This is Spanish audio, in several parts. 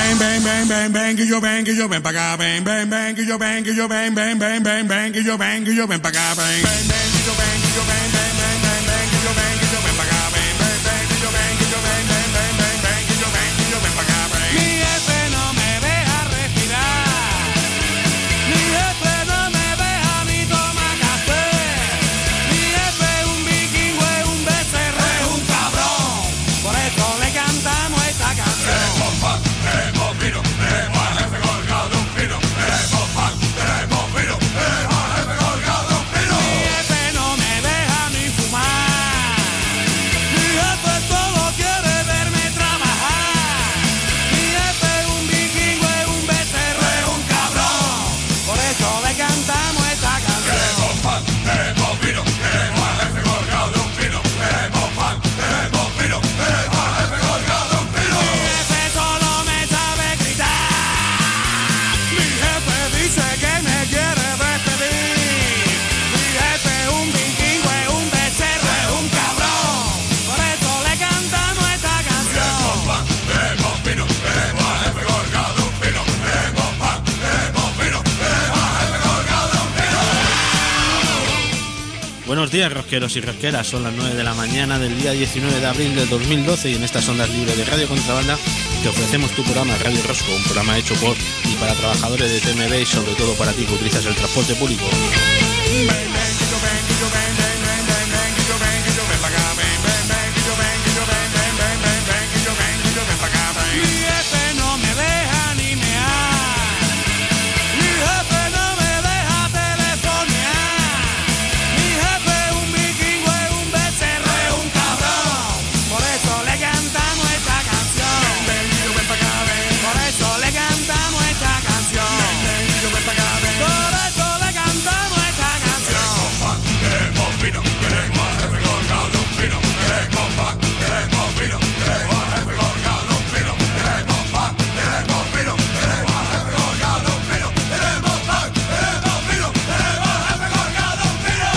ven, que yo ven pa' acá, ven, que yo ven pa' acá, ven, que yo ven pa' acá, ven, que yo ven pa' acá, ven. Mi jefe no me deja respirar, mi jefe no me deja ni tomar café, mi jefe es un vikingo, es un becerro, es un cabrón, por eso le cantamos esta canción. Tenemos pan, tenemos vino, tenemos al jefe colgado un pino, tenemos pan, tenemos vino, tenemos al jefe colgado un pino. Mi jefe no me deja ni fumar, mi jefe solo quiere verme trabajar, mi jefe es un vikingo, es un becerro, es un cabrón, por eso le cantamos esta canción. Tenemos pan, tenemos vino, tenemos al jefe colgado un pino, tenemos pan, tenemos vino, tenemos al jefe colgado un pino. Mi jefe solo me sabe gritar, mi jefe dice que me quiere despedir, mi jefe es un vikingo, es un becerro, es un cabrón, por eso le cantamos esta canción. Tenemos pan, tenemos vino, tenemos al jefe colgado un pino, tenemos pan, tenemos vino, tenemos al jefe colgado un pino. Buenos días, rosqueros y rosqueras. Son las 9 de la mañana del día 19 de abril de 2012 y en estas ondas libres de Radio Contrabanda te ofrecemos tu programa Radio Rosco, un programa hecho por y para trabajadores de TMB y sobre todo para ti que utilizas el transporte público. Mi jefe no me deja ni mear, mi jefe no me deja telefonear, mi jefe es un vikingo, es un becerro, es un cabrón, por eso le cantamos esta canción. Por eso le cantamos esta canción. Por eso le cantamos esta canción. Pan, tenemos vino, tenemos al jefe colgado un pino, tenemos pan, tenemos vino, tenemos al jefe colgado un pino, tenemos pan, tenemos vino, tenemos al jefe colgado un pino, tenemos pan, tenemos vino, tenemos al jefe colgado un pino.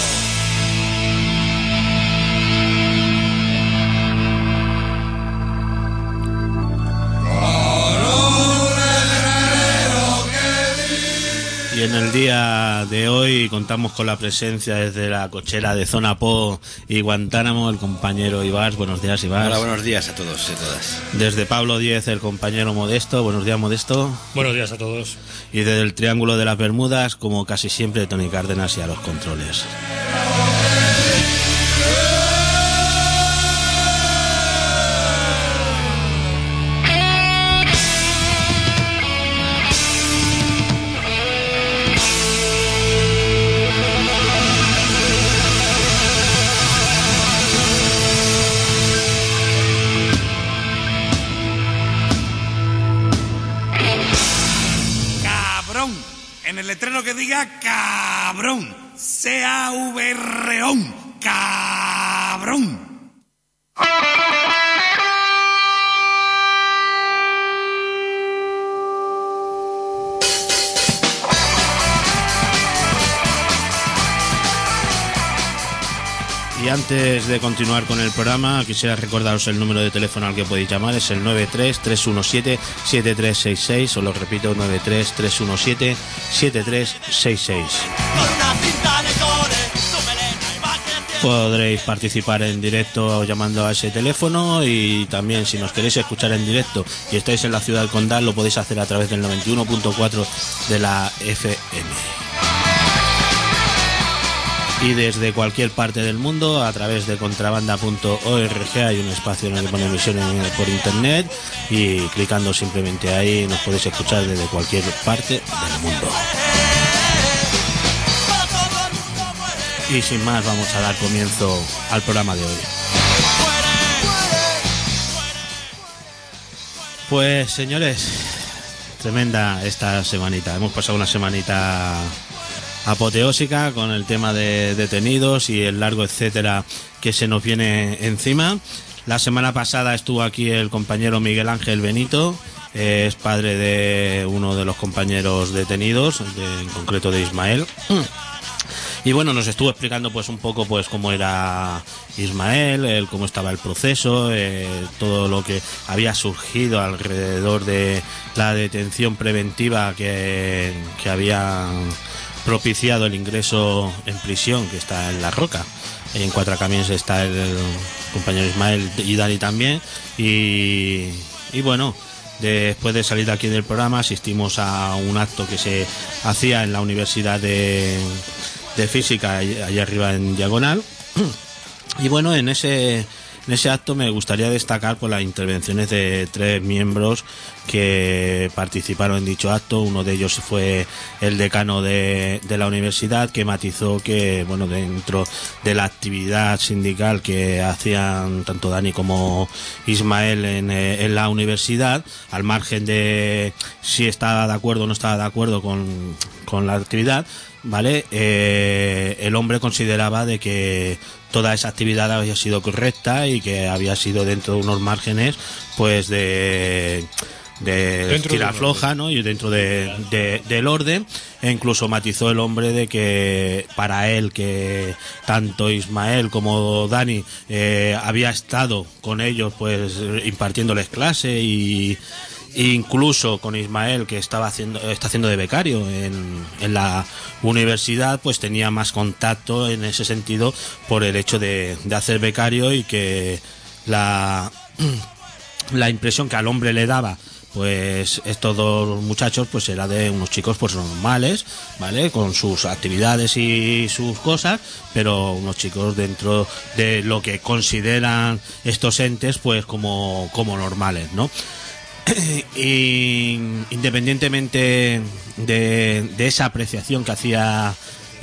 Y en el día de hoy contamos con la presencia desde la cochera de Zona Po y Guantánamo el compañero Ibars. Buenos días, Ibars. Hola, buenos días a todos y a todas. Desde Pablo 10 el compañero Modesto. Buenos días, Modesto. Buenos días a todos. Y desde el Triángulo de las Bermudas, como casi siempre, Tony Cárdenas y a los controles. Cabrón. En el letrero que diga cabrón. C-A-V-R-O-N. Cabrón. Y antes de continuar con el programa, quisiera recordaros el número de teléfono al que podéis llamar, es el 93-317-7366, os lo repito, 93-317-7366. Podréis participar en directo llamando a ese teléfono y también si nos queréis escuchar en directo y estáis en la ciudad del Condal, lo podéis hacer a través del 91.4 de la FM. Y desde cualquier parte del mundo, a través de contrabanda.org hay un espacio en el que pone emisión por internet y clicando simplemente ahí nos podéis escuchar desde cualquier parte del mundo. Y sin más, vamos a dar comienzo al programa de hoy. Pues señores, tremenda esta semanita. Hemos pasado una semanita apoteósica con el tema de detenidos y el largo etcétera que se nos viene encima. La semana pasada estuvo aquí el compañero Miguel Ángel Benito, es padre de uno de los compañeros detenidos, en concreto de Ismael. Y bueno, nos estuvo explicando pues un poco pues cómo era Ismael, cómo estaba el proceso, todo lo que había surgido alrededor de la detención preventiva que había propiciado el ingreso en prisión, que está en La Roca. En Cuatro Camiones está el compañero Ismael y Dani también. Y bueno, después de salir de aquí del programa asistimos a un acto que se hacía en la Universidad de Física, allá arriba en Diagonal. Y bueno, en ese acto me gustaría destacar por las intervenciones de 3 miembros que participaron en dicho acto. Uno de ellos fue el decano de la universidad, que matizó que, bueno, dentro de la actividad sindical que hacían tanto Dani como Ismael en la universidad, al margen de si estaba de acuerdo o no estaba de acuerdo con la actividad, ¿vale? El hombre consideraba de que toda esa actividad había sido correcta y que había sido dentro de unos márgenes pues de tira floja, ¿no? Y dentro del orden. E incluso matizó el hombre de que para él, que tanto Ismael como Dani había estado con ellos pues impartiéndoles clase, y incluso con Ismael, que está haciendo de becario en la universidad, pues tenía más contacto en ese sentido por el hecho de hacer becario, y que la impresión que al hombre le daba pues estos 2 muchachos pues era de unos chicos pues normales, ¿vale? Con sus actividades y sus cosas, pero unos chicos dentro de lo que consideran estos entes pues como normales, ¿no? Y independientemente de esa apreciación que hacía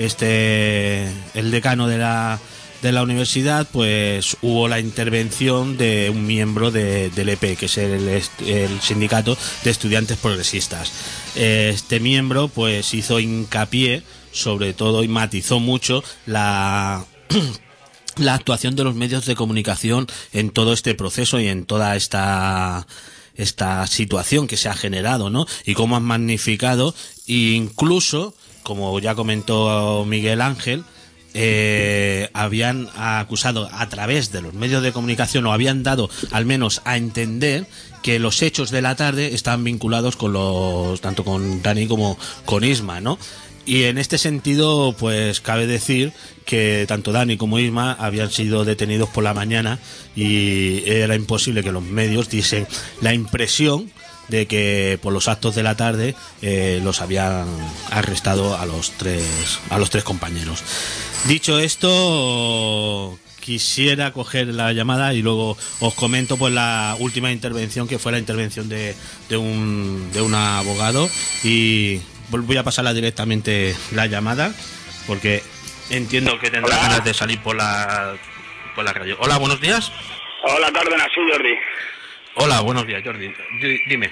el decano de la universidad, pues hubo la intervención de un miembro del EP, que es el sindicato de estudiantes progresistas. Este miembro pues hizo hincapié sobre todo y matizó mucho la actuación de los medios de comunicación en todo este proceso y en toda esta situación que se ha generado, ¿no? Y cómo han magnificado, e incluso, como ya comentó Miguel Ángel, habían acusado a través de los medios de comunicación, o habían dado al menos a entender que los hechos de la tarde estaban vinculados tanto con Dani como con Isma, ¿no? Y en este sentido, pues cabe decir que tanto Dani como Isma habían sido detenidos por la mañana, y era imposible que los medios diesen la impresión de que por los actos de la tarde los habían arrestado a los tres compañeros. Dicho esto, quisiera coger la llamada y luego os comento pues la última intervención, que fue la intervención de un abogado, y voy a pasarla directamente la llamada porque entiendo que tendrá ganas de salir por la radio. Hola, buenos días. Hola, Cárdenas, sí, Jordi. Hola, buenos días, Jordi. Dime.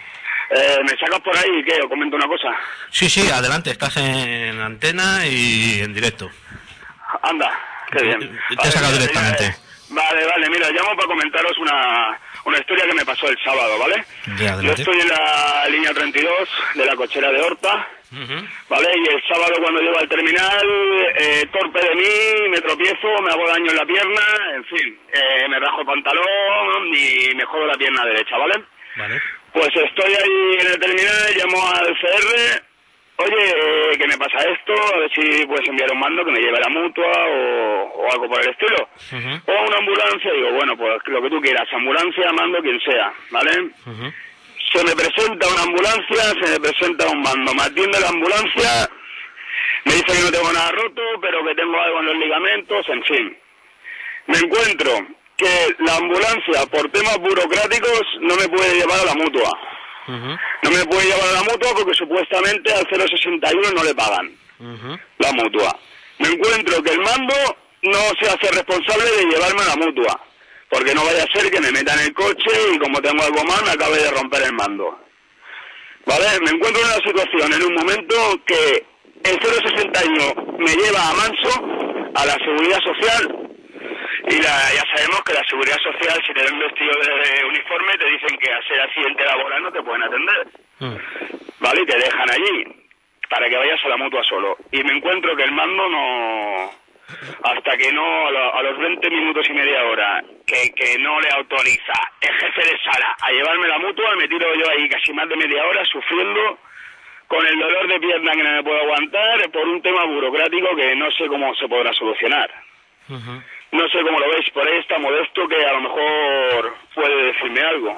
¿Me sacas por ahí? ¿Qué? ¿O comento una cosa? Sí, adelante, estás en antena y en directo. Anda, qué bien. Te he sacado directamente. Vale, mira, llamo para comentaros una historia que me pasó el sábado, ¿vale? Yo estoy en la línea 32 de la cochera de Horta, ¿vale? Y el sábado, cuando llego al terminal, torpe de mí, me tropiezo, me hago daño en la pierna, en fin, me rajo el pantalón y me jodo la pierna derecha, ¿vale? Vale. Pues estoy ahí en el terminal, llamo al CR, oye, ¿qué me pasa esto? A ver si puedes enviar un mando que me lleve a la mutua o algo por el estilo. O una ambulancia, digo, bueno, pues lo que tú quieras, ambulancia, mando, quien sea, ¿vale? Se me presenta una ambulancia, se me presenta un mando, me atiende la ambulancia, me dice que no tengo nada roto, pero que tengo algo en los ligamentos, en fin. Me encuentro que la ambulancia, por temas burocráticos, no me puede llevar a la mutua. No me puede llevar a la mutua porque supuestamente al 061 no le pagan la mutua. Me encuentro que el mando no se hace responsable de llevarme a la mutua, porque no vaya a ser que me meta en el coche y como tengo algo mal me acabe de romper el mando. ¿Vale? Me encuentro en una situación, en un momento que el 061 me lleva a manso a la seguridad social. Y ya sabemos que la seguridad social, si te ven vestido de uniforme, te dicen que al ser accidente laboral no te pueden atender. ¿Vale? Y te dejan allí. para que vayas a la mutua solo. Y me encuentro que el mando no... Hasta que no, a los 20 minutos y media hora, que no le autoriza el jefe de sala a llevarme la mutua, me tiro yo ahí casi más de media hora sufriendo con el dolor de pierna que no me puedo aguantar por un tema burocrático que no sé cómo se podrá solucionar. No sé cómo lo veis, por ahí está Modesto, que a lo mejor puede decirme algo.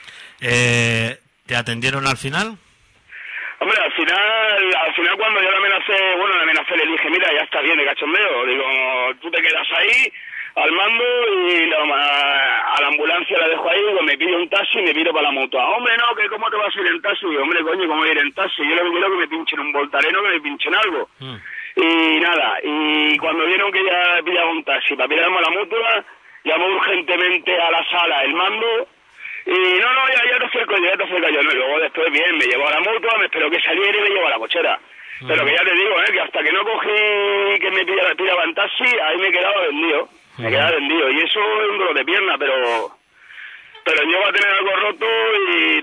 ¿Te atendieron al final? Hombre, al final cuando yo le amenacé, le dije, mira, ya está bien de cachondeo. Digo, tú te quedas ahí, al mando, y a la ambulancia la dejo ahí, digo, me pido un taxi y me pido para la mutua. Hombre, no, que cómo te vas a ir en taxi. Digo, hombre, coño, ¿cómo voy a ir en taxi? Yo lo que quiero es que me pinchen un voltareno, que me pinchen algo. Y nada, y cuando vieron que ya pillaba un taxi para pillarme a la mutua, llamó urgentemente a la sala el mando. Y no, ya te acerco yo, no, y luego después bien, me llevó a la mutua, me esperó que saliera y me llevó a la cochera. Pero que ya te digo, que hasta que no cogí que me pillaba en taxi, ahí me he quedado vendido. Y eso es un dolor de pierna, pero yo voy a tener algo roto y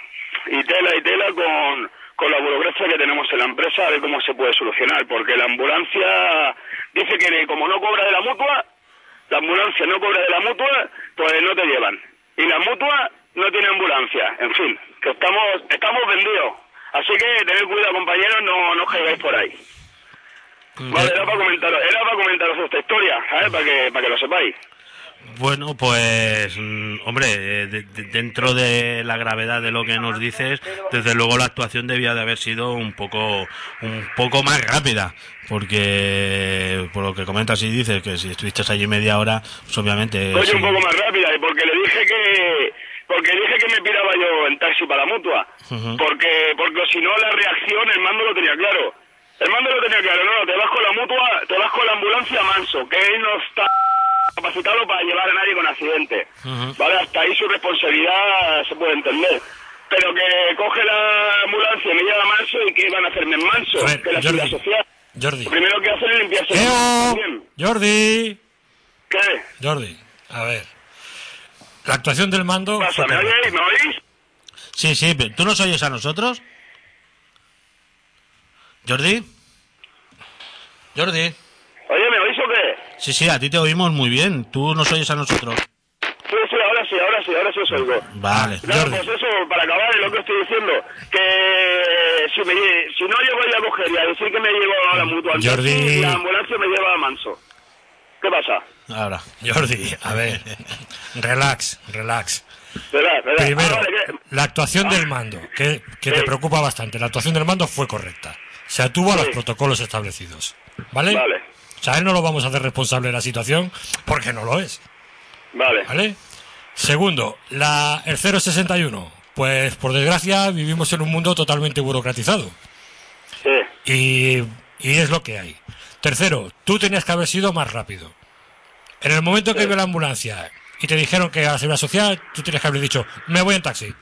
tela con la burocracia que tenemos en la empresa, a ver cómo se puede solucionar, porque la ambulancia dice que como no cobra de la mutua, la ambulancia no cobra de la mutua, pues no te llevan. Y la mutua no tiene ambulancia. En fin, que estamos vendidos. Así que tened cuidado, compañeros, no caigáis por ahí. Vale, era para comentaros esta historia, ¿sabes? Para que lo sepáis. Bueno, pues, hombre, dentro de la gravedad de lo que nos dices, desde luego la actuación debía de haber sido un poco más rápida, porque por lo que comentas y dices que si estuviste allí media hora, pues obviamente... Oye, un poco más rápida, y porque dije que me piraba yo en taxi para la mutua, porque si no la reacción, el mando lo tenía claro. No, te vas con la mutua, te vas con la ambulancia manso, que él no está capacitado para llevar a nadie con accidente. Vale, hasta ahí su responsabilidad se puede entender. Pero que coge la ambulancia y me lleva manso, y que van a hacerme en manso, a ver, que la seguridad social. Jordi. Lo primero que hacen es limpiarse. Jordi. ¿Qué? Jordi, a ver. La actuación del mando... ¿Qué pasa? ¿Me oís? Sí, pero ¿tú nos oyes a nosotros? ¿Jordi? Oye, ¿me oís o qué? Sí, a ti te oímos muy bien. ¿Tú nos oyes a nosotros? Sí, ahora sí os oigo. Vale. Claro, pues eso, para acabar en lo que estoy diciendo, que si no llego yo a coger y a decir que me llevo a la mutua, Jordi, la ambulancia me lleva a manso. ¿Qué pasa? Ahora. Jordi, a ver, relax. Verás. Primero, Vale, la actuación del mando, que te preocupa bastante. La actuación del mando fue correcta. Se atuvo a los protocolos establecidos. ¿Vale? O sea, él no lo vamos a hacer responsable de la situación porque no lo es. ¿Vale? Segundo, el 061. Pues, por desgracia, vivimos en un mundo totalmente burocratizado. Sí. Y es lo que hay. Tercero, tú tenías que haber sido más rápido. En el momento que vio la ambulancia y te dijeron que a la seguridad social, tú tenías que haber dicho, me voy en taxi.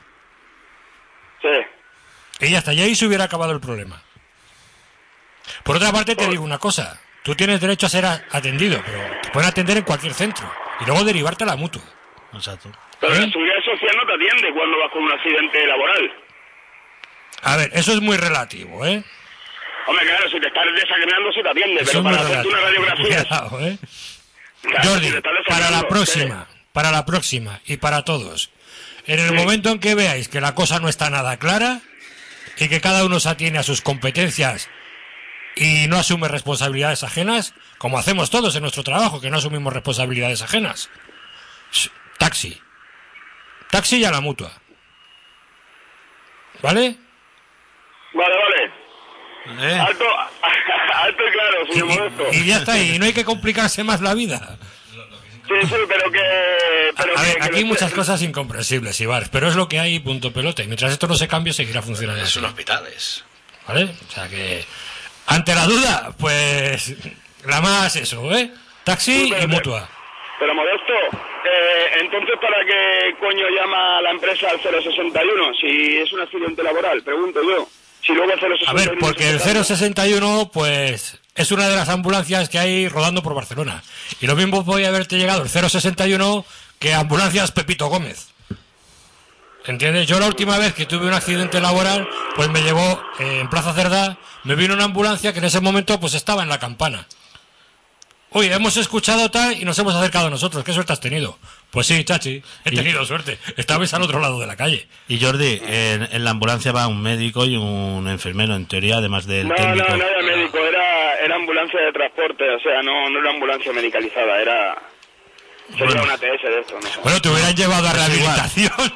Sí. Y ya está, y ahí se hubiera acabado el problema. Por otra parte, te digo una cosa. Tú tienes derecho a ser atendido, pero te pueden atender en cualquier centro y luego derivarte a la mutua. Exacto. Pero la seguridad social no te atiende cuando vas con un accidente laboral. A ver, eso es muy relativo, ¿eh? Hombre, claro, si te estás desangrando sí te atiende, Eso pero es muy para hacerte una radiografía... Cuidado, ¿eh? Claro, Jordi, si te estás para la próxima y para todos, en el momento en que veáis que la cosa no está nada clara y que cada uno se atiene a sus competencias y no asume responsabilidades ajenas, como hacemos todos en nuestro trabajo, que no asumimos responsabilidades ajenas, taxi y a la mutua, ¿vale? Vale. Alto y claro, señor Modesto. Y ya está, y no hay que complicarse más la vida. Sí, pero que... A ver, aquí hay muchas cosas incomprensibles, Ibar, pero es lo que hay, punto pelota. Y mientras esto no se cambie, seguirá funcionando así. Son hospitales. ¿Vale? O sea que... Ante la duda, pues... La más eso, ¿eh? Taxi y mutua. Pero Modesto, entonces ¿para qué coño llama la empresa al 061? Si es un accidente laboral, pregunto yo. Si luego el 061... A ver, porque el 061, pues... Es una de las ambulancias que hay rodando por Barcelona. Y lo mismo podía haberte llegado el 061 que ambulancias Pepito Gómez. ¿Entiendes? Yo la última vez que tuve un accidente laboral, pues me llevó en Plaza Cerdá, me vino una ambulancia que en ese momento pues estaba en la campana. Oye, hemos escuchado tal y nos hemos acercado a nosotros. ¿Qué suerte has tenido? Pues sí, chachi, he tenido suerte. Estabais al otro lado de la calle. Y Jordi, en la ambulancia va un médico y un enfermero, en teoría, además del técnico. No era médico, era ambulancia de transporte, o sea, no era ambulancia medicalizada, sería una ATS de esto, ¿no? Bueno, te hubieran llevado a Pues rehabilitación.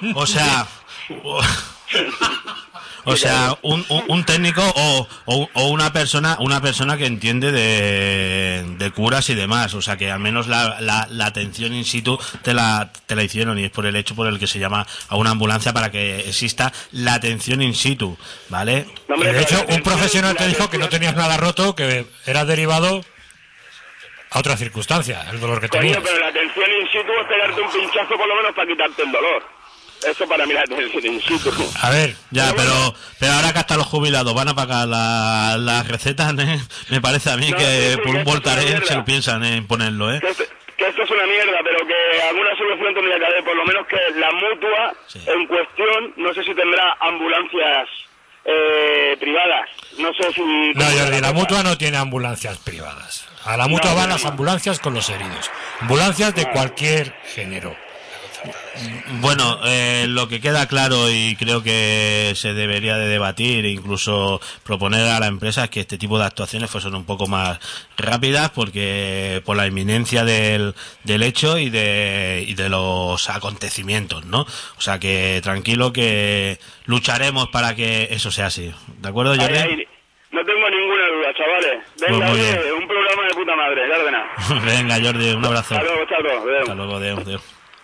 O sea, un técnico o una persona que entiende de curas y demás, o sea, que al menos la atención in situ te la hicieron, y es por el hecho por el que se llama a una ambulancia, para que exista la atención in situ, ¿vale? No, hombre, De hecho, pero un profesional te dijo que no tenías nada roto, que era derivado a otra circunstancia, el dolor que tenías. Coño, pero la atención in situ es pegarte un pinchazo por lo menos para quitarte el dolor. Eso para mí la atención in situ. A ver, Ya, pero ahora que hasta los jubilados van a pagar las recetas, ¿eh? Me parece a mí No, que sí, por que un esto es una Voltaren mierda. se lo piensan en ponerlo, ¿eh? Que esto es una mierda, pero que alguna solución tendría que haber, por lo menos que la mutua Sí. en cuestión, no sé si tendrá ambulancias privadas, no sé si... no, Jordi, la mutua no tiene ambulancias privadas. A la mutua No, van no, las no. ambulancias con los heridos. Ambulancias de cualquier género. Bueno, lo que queda claro, y creo que se debería de debatir e incluso proponer a la empresa, es que este tipo de actuaciones fuesen un poco más rápidas, porque por la inminencia del hecho y de los acontecimientos, ¿no? O sea, que tranquilo, que lucharemos para que eso sea así. ¿De acuerdo, Jordi? Ahí, no tengo ninguna duda, chavales. Venga, Pues muy oye, bien. un programa de puta madre, Cárdenas. Venga, Jordi, un abrazo. Hasta luego, chato. Adeu. Hasta luego, adeu.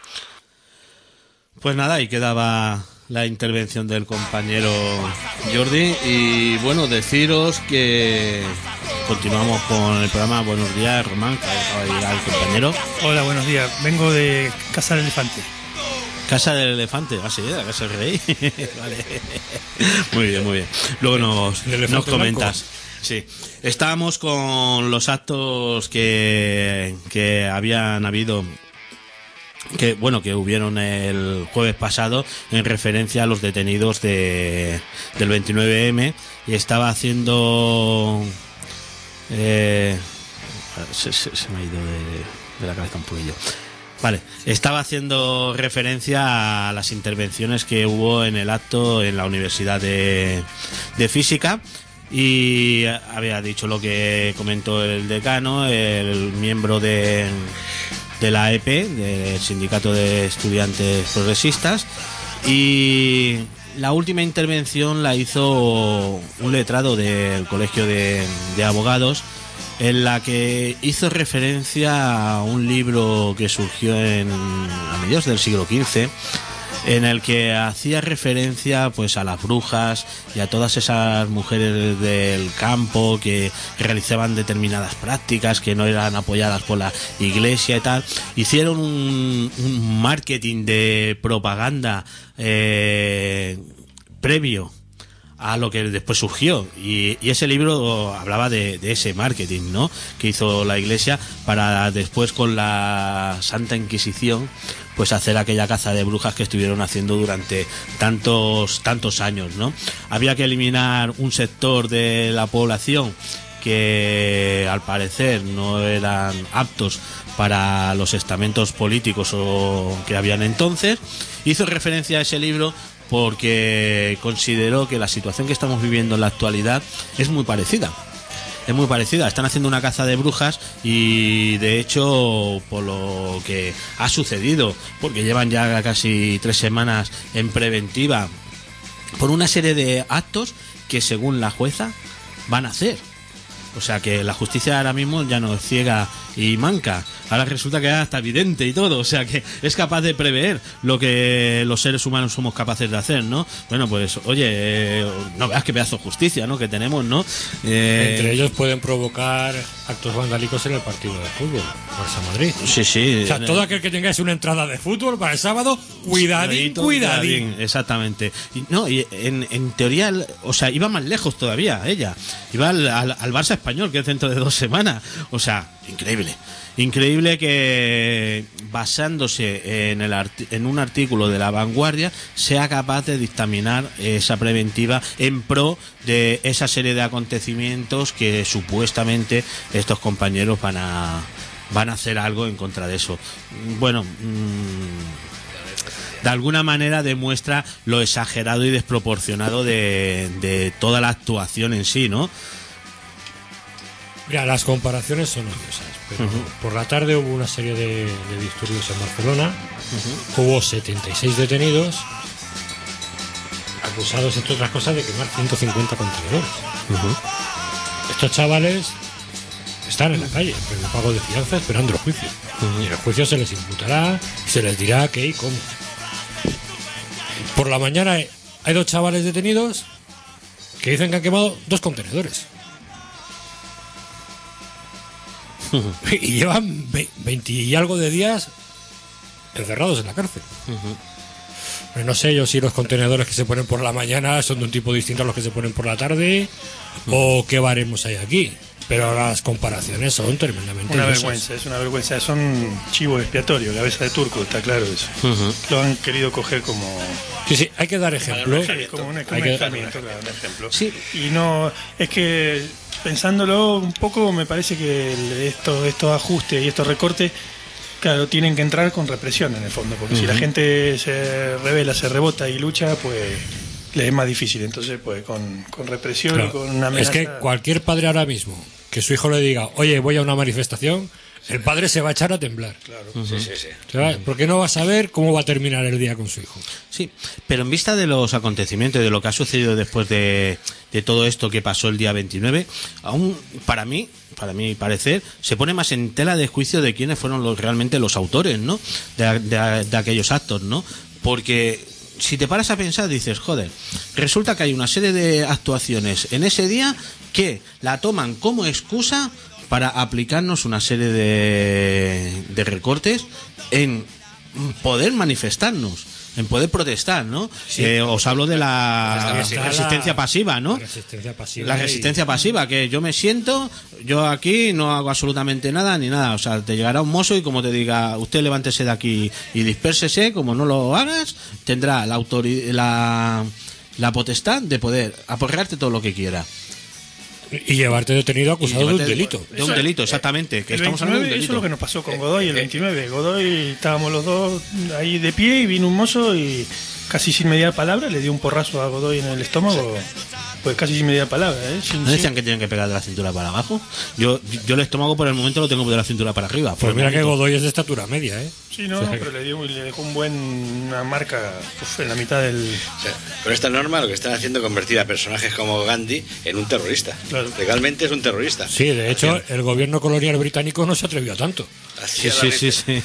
Pues nada, ahí quedaba la intervención del compañero Jordi, y bueno, deciros que continuamos con el programa. Buenos días, Román, que acaba de llegar el compañero. Hola, buenos días. Vengo de Casa del Elefante. Casa del Elefante, sí, la Casa del Rey. Vale. Muy bien, muy bien. Luego nos comentas. Sí, estábamos con los actos que habían habido, que hubieron el jueves pasado en referencia a los detenidos del 29M, y estaba haciendo se me ha ido de la cabeza un poquillo. Vale, estaba haciendo referencia a las intervenciones que hubo en el acto en la Universidad de Física, y había dicho lo que comentó el decano, el miembro de la EP, del Sindicato de Estudiantes Progresistas, y la última intervención la hizo un letrado del Colegio de Abogados, en la que hizo referencia a un libro que surgió a mediados del siglo XV, en el que hacía referencia pues a las brujas y a todas esas mujeres del campo que realizaban determinadas prácticas que no eran apoyadas por la iglesia y tal. Hicieron un marketing de propaganda previo a lo que después surgió, y ese libro hablaba de ese marketing, ¿no?, que hizo la iglesia para después, con la Santa Inquisición, pues hacer aquella caza de brujas que estuvieron haciendo durante tantos años, ¿no? Había que eliminar un sector de la población que al parecer no eran aptos para los estamentos políticos que habían entonces. Hizo referencia a ese libro porque consideró que la situación que estamos viviendo en la actualidad es muy parecida. Están haciendo una caza de brujas, y de hecho, por lo que ha sucedido, porque llevan ya casi 3 semanas en preventiva por una serie de actos que, según la jueza, van a hacer. O sea que la justicia ahora mismo ya no es ciega y manca. Ahora resulta que es hasta evidente y todo. O sea que es capaz de prever lo que los seres humanos somos capaces de hacer, ¿no? Bueno, pues oye, no veas qué pedazo de justicia, ¿no?, que tenemos, ¿no? Entre ellos pueden provocar actos vandálicos en el partido de fútbol, Barça-Madrid. Sí. O sea, todo aquel que tengáis una entrada de fútbol para el sábado, cuidadín. Exactamente. Y en teoría, o sea, iba más lejos todavía ella. Iba al Barça español, que es dentro de 2 semanas. O sea, increíble. Increíble que basándose en un artículo de La Vanguardia sea capaz de dictaminar esa preventiva en pro de esa serie de acontecimientos que supuestamente estos compañeros van a hacer algo en contra de eso. Bueno, de alguna manera demuestra lo exagerado y desproporcionado de toda la actuación en sí, ¿no? Mira, las comparaciones son odiosas, pero por la tarde hubo una serie de disturbios en Barcelona, hubo 76 detenidos acusados, entre otras cosas, de quemar 150 contenedores. Estos chavales están en la calle, pero no pago de fianza esperando el juicio. Y en el juicio se les imputará, se les dirá qué y cómo. Por la mañana hay 2 chavales detenidos que dicen que han quemado 2 contenedores. Y llevan 20 y algo de días encerrados en la cárcel. No sé yo si los contenedores que se ponen por la mañana son de un tipo distinto a los que se ponen por la tarde o qué baremos hay aquí. Pero las comparaciones son tremendamente una odiosas. vergüenza, es una vergüenza. Son chivo expiatorio, cabeza de turco, está claro eso. Lo han querido coger como... Sí, hay que dar ejemplo. Como un Hay que- ejemplo, claro, un ejemplo. Sí. Y no, es que pensándolo un poco, me parece que estos ajustes y estos recortes, claro, tienen que entrar con represión en el fondo, porque si la gente se revela, se rebota y lucha, pues les es más difícil. Entonces, pues con represión Claro. y con una amenaza... Es que cualquier padre ahora mismo que su hijo le diga, oye, voy a una manifestación, el padre se va a echar a temblar. Claro. Sí. Porque no va a saber cómo va a terminar el día con su hijo. Sí, pero en vista de los acontecimientos, de lo que ha sucedido después de todo esto que pasó el día 29, aún para mi parecer, se pone más en tela de juicio de quiénes fueron realmente los autores, ¿no? De aquellos actos, ¿no? Porque si te paras a pensar, dices, joder, resulta que hay una serie de actuaciones en ese día que la toman como excusa para aplicarnos una serie de recortes en poder manifestarnos, en poder protestar, ¿no? Sí. Os hablo de la Está resistencia la- pasiva, ¿no? La resistencia pasiva. La resistencia pasiva, que yo me siento, yo aquí no hago absolutamente nada ni nada. O sea, te llegará un mozo y como te diga, usted levántese de aquí y dispérsese, como no lo hagas, tendrá la potestad de poder aporrearte todo lo que quiera. Y llevarte detenido acusado de un Llevarte delito. De un delito, exactamente. Que El estamos 29, hablando de un eso es delito. lo que nos pasó con Godoy el 29. Godoy, estábamos los dos ahí de pie y vino un mozo y casi sin mediar palabra le dio un porrazo a Godoy en el estómago. Pues casi sin mediar palabra, ¿eh? ¿No decían que tienen que pegar de la cintura para abajo? Yo el estómago por el momento lo tengo de la cintura para arriba. por Pues el mira que momento. Godoy es de estatura media, ¿eh? Sí, no, pero le dejó una marca en la mitad del... O sea, con esta norma lo que están haciendo es convertir a personajes como Gandhi en un terrorista. Claro. Legalmente es un terrorista. Sí, de hecho, el gobierno colonial británico no se atrevió a tanto. Así Sí.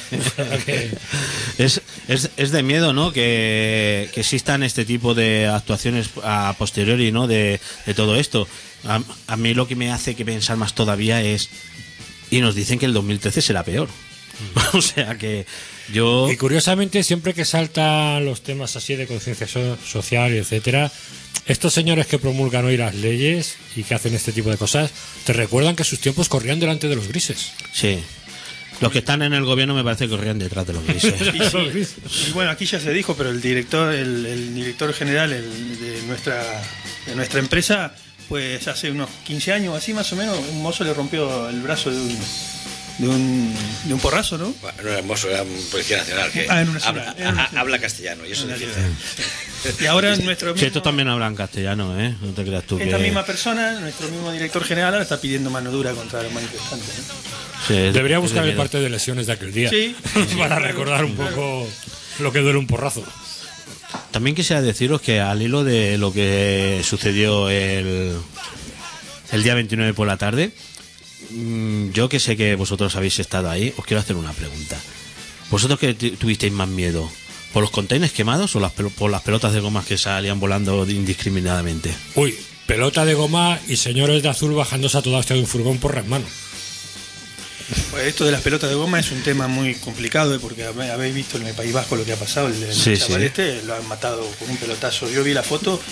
Es de miedo, ¿no? Que existan este tipo de actuaciones a posteriori, ¿no? De todo esto. A mí lo que me hace que pensar más todavía es... Y nos dicen que el 2013 será peor. O sea que yo... Y curiosamente, siempre que saltan los temas así de conciencia social, etcétera, estos señores que promulgan hoy las leyes y que hacen este tipo de cosas, te recuerdan que sus tiempos corrían delante de los grises. Sí. Los que están en el gobierno me parece que corrían detrás de los grises. Y bueno, aquí ya se dijo, pero el director general de nuestra empresa, pues hace unos 15 años así más o menos, un mozo le rompió el brazo de un porrazo, ¿no? Bueno, no era hermoso, era un policía nacional que Ah, era un nacional, habla, era un nacional. habla castellano y eso es difícil. Y ahora nuestro Sí, estos también hablan castellano, ¿eh? No te creas tú esta que... misma persona, nuestro mismo director general, ahora está pidiendo mano dura contra los manifestantes, ¿no? Sí, Debería es de buscar el miedo. parte de lesiones de aquel día. Sí. Para recordar un poco lo que duele un porrazo. También quisiera deciros que al hilo de lo que sucedió el día 29 por la tarde, yo que sé que vosotros habéis estado ahí, os quiero hacer una pregunta. ¿Vosotros que tuvisteis más miedo? ¿Por los containers quemados o por las pelotas de gomas que salían volando indiscriminadamente? Uy, pelota de goma y señores de azul bajándose a toda hostia de un furgón por las manos. Pues esto de las pelotas de goma es un tema muy complicado, porque habéis visto en el País Vasco lo que ha pasado. El Sí, chaval sí. este lo han matado con un pelotazo. Yo vi la foto,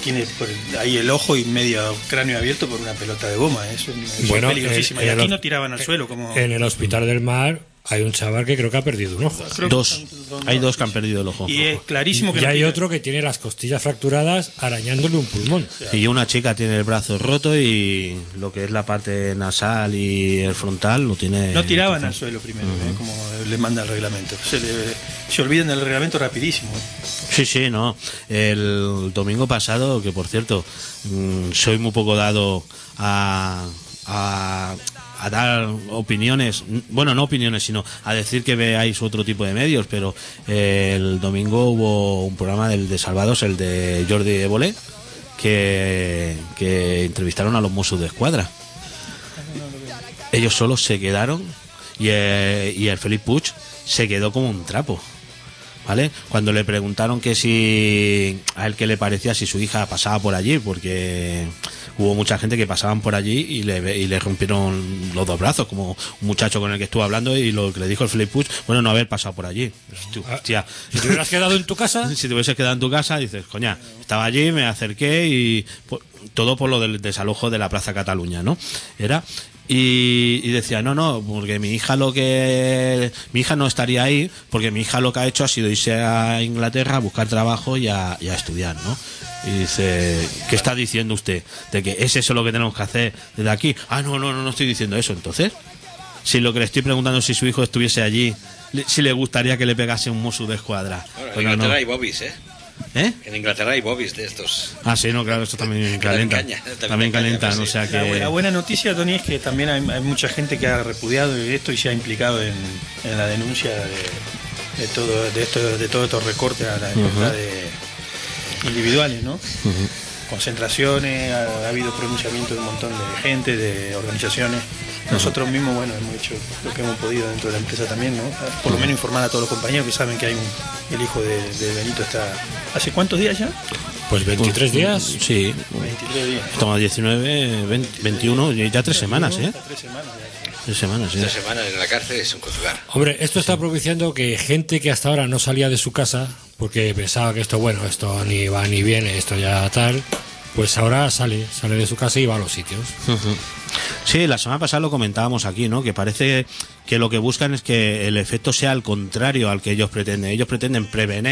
tiene ahí el ojo y medio cráneo abierto por una pelota de goma. Es Bueno, peligrosísimo. Y aquí no tiraban al suelo como... En el Hospital del Mar hay un chaval que creo que ha perdido un ojo. Hay dos que han perdido el ojo. Y es clarísimo que Y no hay tira. otro que tiene las costillas fracturadas arañándole un pulmón. Y una chica tiene el brazo roto y lo que es la parte nasal y el frontal lo tiene... No tiraban al suelo primero, como le manda el reglamento. Se olvidan del reglamento rapidísimo. Sí, no. El domingo pasado, que por cierto, soy muy poco dado a dar opiniones, bueno, no opiniones, sino a decir que veáis otro tipo de medios, pero el domingo hubo un programa del de Salvados, el de Jordi Évole, que entrevistaron a los Mossos de Escuadra. Ellos solos se quedaron y el Felip Puig se quedó como un trapo, ¿vale? Cuando le preguntaron que si a él qué le parecía si su hija pasaba por allí, porque hubo mucha gente que pasaban por allí y le rompieron los dos brazos, como un muchacho con el que estuve hablando, y lo que le dijo el Felip Puig, bueno, no haber pasado por allí. Hostia, Si te hubieras quedado en tu casa... si te hubieses quedado en tu casa, dices, coña, estaba allí, me acerqué y todo por lo del desalojo de la Plaza Cataluña, ¿no? Y decía, no, porque mi hija no estaría ahí, porque mi hija lo que ha hecho ha sido irse a Inglaterra a buscar trabajo y a estudiar, ¿no? Y dice, ¿qué está diciendo usted? ¿De que es eso lo que tenemos que hacer desde aquí? No estoy diciendo eso. Entonces, si lo que le estoy preguntando es si su hijo estuviese allí, si le gustaría que le pegase un Mossos de Escuadra. Bueno, en Pero Inglaterra no. hay bobbies, ¿eh? ¿Eh? En Inglaterra hay bobbies de estos. Ah, sí, no, claro, esto también calienta. También calientan, o sea que... La buena noticia, Tony, es que también hay mucha gente que ha repudiado esto y se ha implicado en la denuncia de todos estos recortes a las libertades individuales, ¿no? Concentraciones, ha habido pronunciamientos de un montón de gente, de organizaciones. Nosotros mismos, bueno, hemos hecho lo que hemos podido dentro de la empresa también, ¿no? Por lo menos informar a todos los compañeros que saben que hay el hijo de Benito está... ¿Hace cuántos días ya? Pues 23 días. Sí, 23 días. estamos 19, 20, 21, ya 3 semanas, ¿eh? 3 semanas ya. 3 semanas, sí. 3 semanas en la cárcel es un juzgar. Hombre, esto está propiciando que gente que hasta ahora no salía de su casa, porque pensaba que esto ni va ni viene, esto ya tal, pues ahora sale de su casa y va a los sitios. Sí, la semana pasada lo comentábamos aquí, ¿no? Que parece que lo que buscan es que el efecto sea al contrario al que ellos pretenden. Ellos pretenden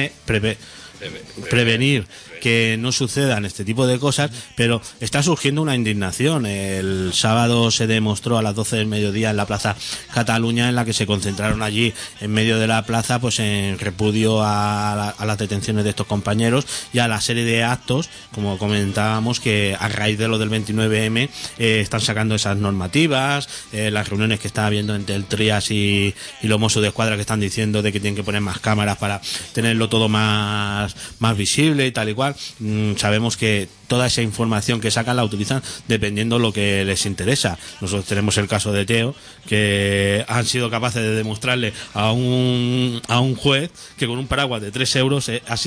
prevenir que no sucedan este tipo de cosas, pero está surgiendo una indignación. El sábado se demostró a las 12 del mediodía en la Plaza Cataluña, en la que se concentraron allí en medio de la plaza, pues en repudio a las detenciones de estos compañeros y a la serie de actos, como comentábamos, que a raíz de lo del 29M están sacando esas normativas, las reuniones que está habiendo entre el Trias y los Mossos de Escuadra, que están diciendo de que tienen que poner más cámaras para tenerlo todo más visible y tal y cual. Sabemos que toda esa información que sacan la utilizan dependiendo lo que les interesa. Nosotros tenemos el caso de Teo, que han sido capaces de demostrarle a un juez que con un paraguas de 3 euros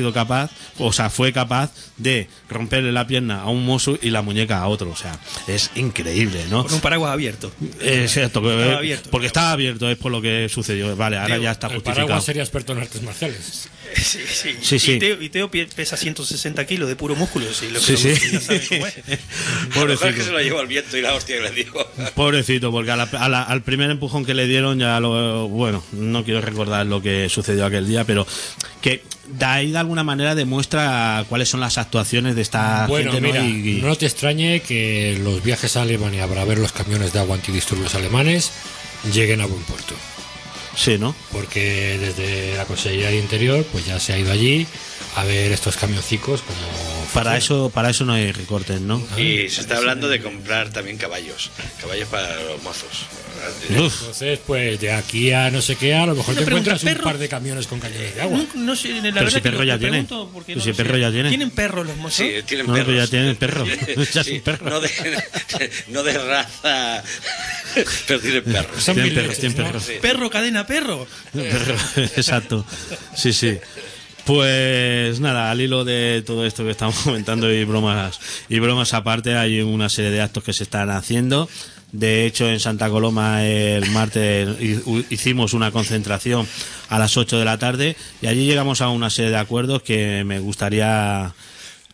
fue capaz de romperle la pierna a un mozo y la muñeca a otro. O sea, es increíble, ¿no? Con un paraguas abierto. Exacto, Estaba abierto. porque estaba abierto, es por lo que sucedió. Vale, ahora ya está El justificado. paraguas sería experto en artes marciales. Sí. Y Teo pesa 160 kilos de puro músculo. Sí. Ya saben cómo es. A lo mejor es que se lo llevó al viento y la hostia que le dio. Pobrecito, porque al primer empujón que le dieron no quiero recordar lo que sucedió aquel día, pero que de ahí de alguna manera demuestra cuáles son las actuaciones de esta gente, ¿no? Mira, no te extrañe que los viajes a Alemania para ver los camiones de agua antidisturbios alemanes lleguen a buen puerto. Sí, ¿no? Porque desde la Consejería de Interior pues ya se ha ido allí a ver estos camioncicos como... Para eso no hay recortes, ¿no? Y se está hablando de comprar también caballos para los mozos. Uf. Entonces, pues de aquí a no sé qué, a lo mejor Una te pregunta, encuentras un perro. par de camiones con cañones de agua. No sé, la Pero verdad si que perro ya te tiene. pregunto porque Pero no si lo sé. perro ya tiene. ¿Tienen perros los mozos? Sí, tienen No, perros. pero ya tienen perro. Ya Sí, son perros. no de raza, pero tienen perros. Son Tienen mil perros, leches, tienen ¿no? perros. Sí. Perro, cadena, perro. Exacto. Sí. Pues nada, al hilo de todo esto que estamos comentando y bromas aparte, hay una serie de actos que se están haciendo. De hecho, en Santa Coloma el martes hicimos una concentración a las 8 de la tarde y allí llegamos a una serie de acuerdos que me gustaría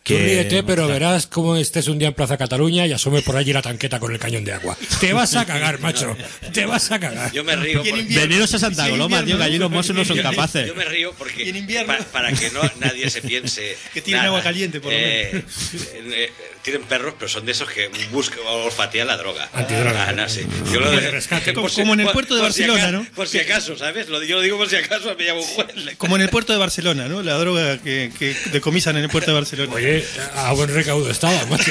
Tú ríete, pero verás cómo estés un día en Plaza Cataluña y asome por allí la tanqueta con el cañón de agua. Te vas a cagar, macho. Te vas a cagar. Yo me río porque... Veniros a Santa Coloma, tío, que allí los mozos no son capaces. Yo me río porque Y en invierno. para que no nadie se piense Que tienen agua caliente, por lo menos. Tienen perros, pero son de esos que buscan o olfatean la droga. Antidroga. No, sí. Yo lo De rescate. por Como en el puerto de por si Barcelona, acaso- ¿no? Por si acaso, ¿sabes? Yo lo digo por si acaso, me llamo un juez. Como en el puerto de Barcelona, ¿no? La droga que decomisan en el puerto de Barcelona. Oye, a buen recaudo estaba, macho.